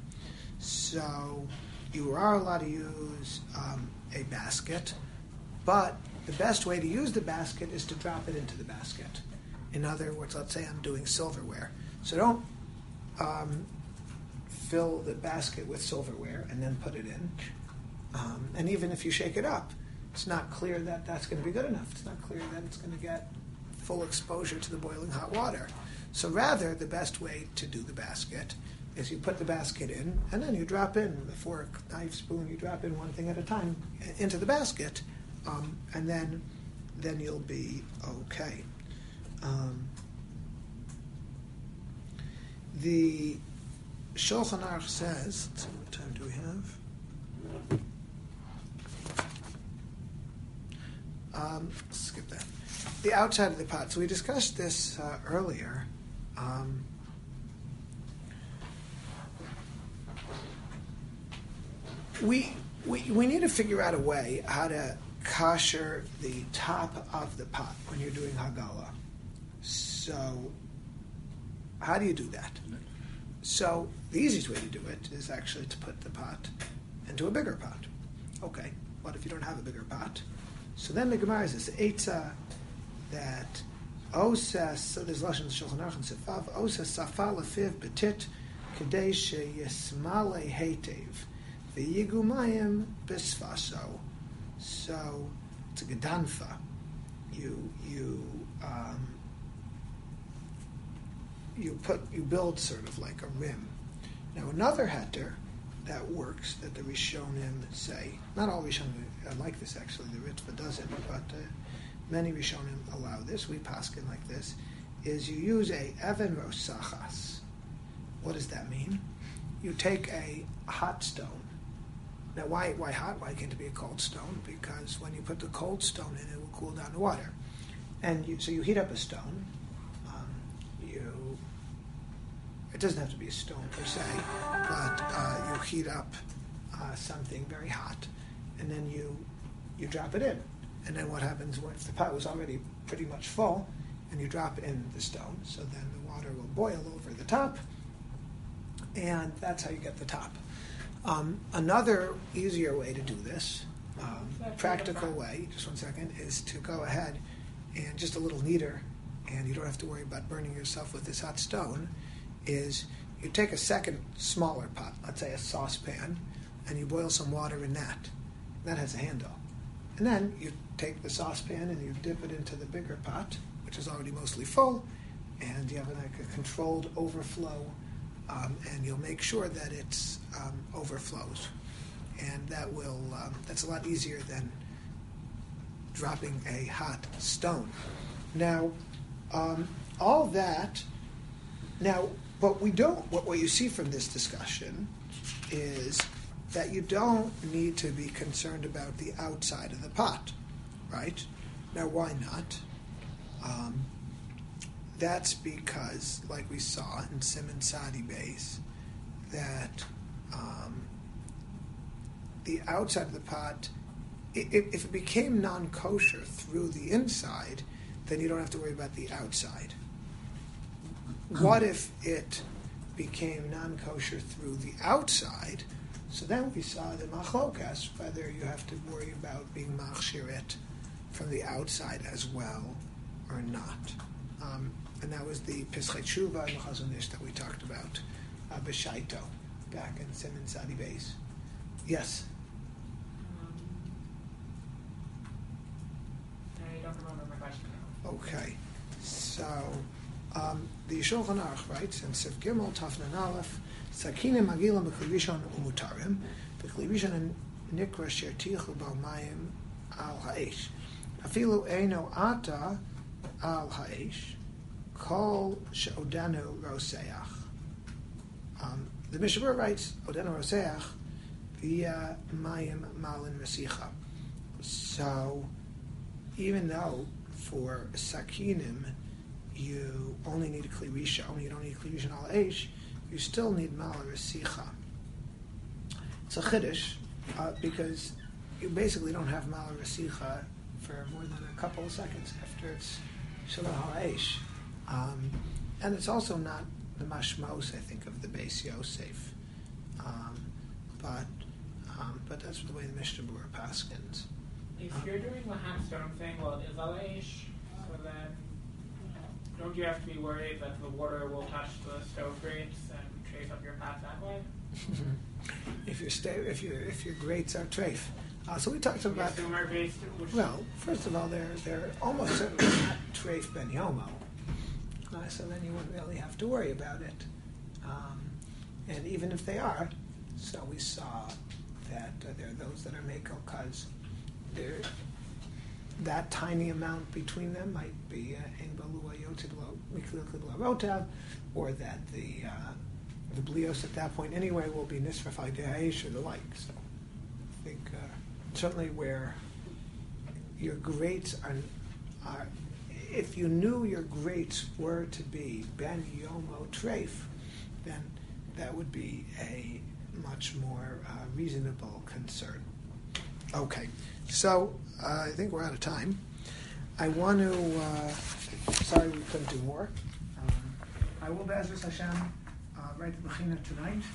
Speaker 1: So you are allowed to use um, a basket, but the best way to use the basket is to drop it into the basket. In other words, let's say I'm doing silverware. So don't um, fill the basket with silverware and then put it in. Um, and even if you shake it up, it's not clear that that's going to be good enough. It's not clear that it's going to get full exposure to the boiling hot water. So rather, the best way to do the basket is you put the basket in, and then you drop in the fork, knife, spoon, you drop in one thing at a time into the basket, um, and then then you'll be okay. Um, the Shulchan Aruch says, let's see, what time do we have? Um, skip that. The outside of the pot. So we discussed this uh, earlier. Um, we, we we need to figure out a way how to kosher the top of the pot when you're doing Hagala. So how do you do that? So the easiest way to do it is actually to put the pot into a bigger pot. Okay, what if you don't have a bigger pot? So then the Gemara is this Eitzah that Osas, so there's Lashon Shulchan Aruch and Sefav, Osas Safa Lefiv Betit Kadei Sheyismale Heitev V'yigu Mayim Bisfaso. So it's a Gedanfa. You you um, you put you build sort of like a rim. Now another heter that works that the Rishonim say, not all Rishonim like this actually, the Ritva doesn't, but uh, many Rishonim allow this, we paskin like this, is you use a Even Rosachas. What does that mean? You take a hot stone. Now why why hot? Why can't it be a cold stone? Because when you put the cold stone in, it will cool down the water. And you, so you heat up a stone, um, you it doesn't have to be a stone per se, but uh, you heat up uh, something very hot, and then you you drop it in. And then what happens once the pot was already pretty much full, and you drop in the stone, so then the water will boil over the top, and that's how you get the top. Um, another easier way to do this, um, practical way, just one second, is to go ahead and just a little neater, and you don't have to worry about burning yourself with this hot stone, is you take a second smaller pot, let's say a saucepan, and you boil some water in that. That has a handle. And then you take the saucepan and you dip it into the bigger pot, which is already mostly full, and you have like a controlled overflow, um, and you'll make sure that it um, overflows. And that will, um, that's a lot easier than dropping a hot stone. Now, um, all that, now, what we don't, what, what you see from this discussion is that you don't need to be concerned about the outside of the pot, right? Now, why not? Um, that's because, like we saw in Siman Sadi base, that um, the outside of the pot, if, if it became non-kosher through the inside, then you don't have to worry about the outside. What if it became non-kosher through the outside? So then we saw the machlokas, whether you have to worry about being machshiret from the outside as well or not. Um, and that was the Pischei Tshuva and the Chazon Ish that we talked about, uh, B'Shaito, back in Siman Sadi base. Yes?
Speaker 4: Um, I don't remember my question now.
Speaker 1: Okay. So, um, the Shulchan Aruch writes in Sif Gimel, Tafnan Aleph, Sakinim Magilam B'Kli Rishon Umutarim, B'Kli Rishon Nikra Sher Tichu Bal Mayim Al Ha'esh. Afilu Eino Ata Al Ha'esh, Kol She'odanu Roseach. Um, the Mishabur writes, Odanu Roseach, Via Mayim Malin Rasicha. So, even though for Sakinim you only need a Kli Rishon, you don't need a Kli Rishon Al Ha'esh, you still need Malin Rasicha. It's a Chiddush, uh, because you basically don't have Malin Rasicha for more than a couple of seconds after it's Shalom Ha'esh. Um, and it's also not the mashmos, I think, of the Beis Yosef. Um, but um, but that's the way the Mishnah Berurah paskins.
Speaker 4: If you're doing the hot stone thing, well, it is Al-Aish, so then don't you have to be worried that the water will touch the stove grates and trace up your pot that way?
Speaker 1: if your sta- if your if your grates are treif. Uh, so we talked about.
Speaker 4: Assume our grates, which
Speaker 1: Well, first of all, they're they're almost certainly not treif ben yomo. Uh, so then you wouldn't really have to worry about it. Um, and even if they are, so we saw that uh, there are those that are mako because that tiny amount between them might be ein balua yotzid rotav, or that the uh, the blios at that point anyway will be nisrafai de'aish or the like. So I think uh, certainly where your grates are are. If you knew your grates were to be ben yomo treif, then that would be a much more uh, reasonable concern. Okay, so uh, I think we're out of time. I want to, uh, sorry we couldn't do more. Um, I will, Be'ezus Hashem, uh, write the Bechina tonight.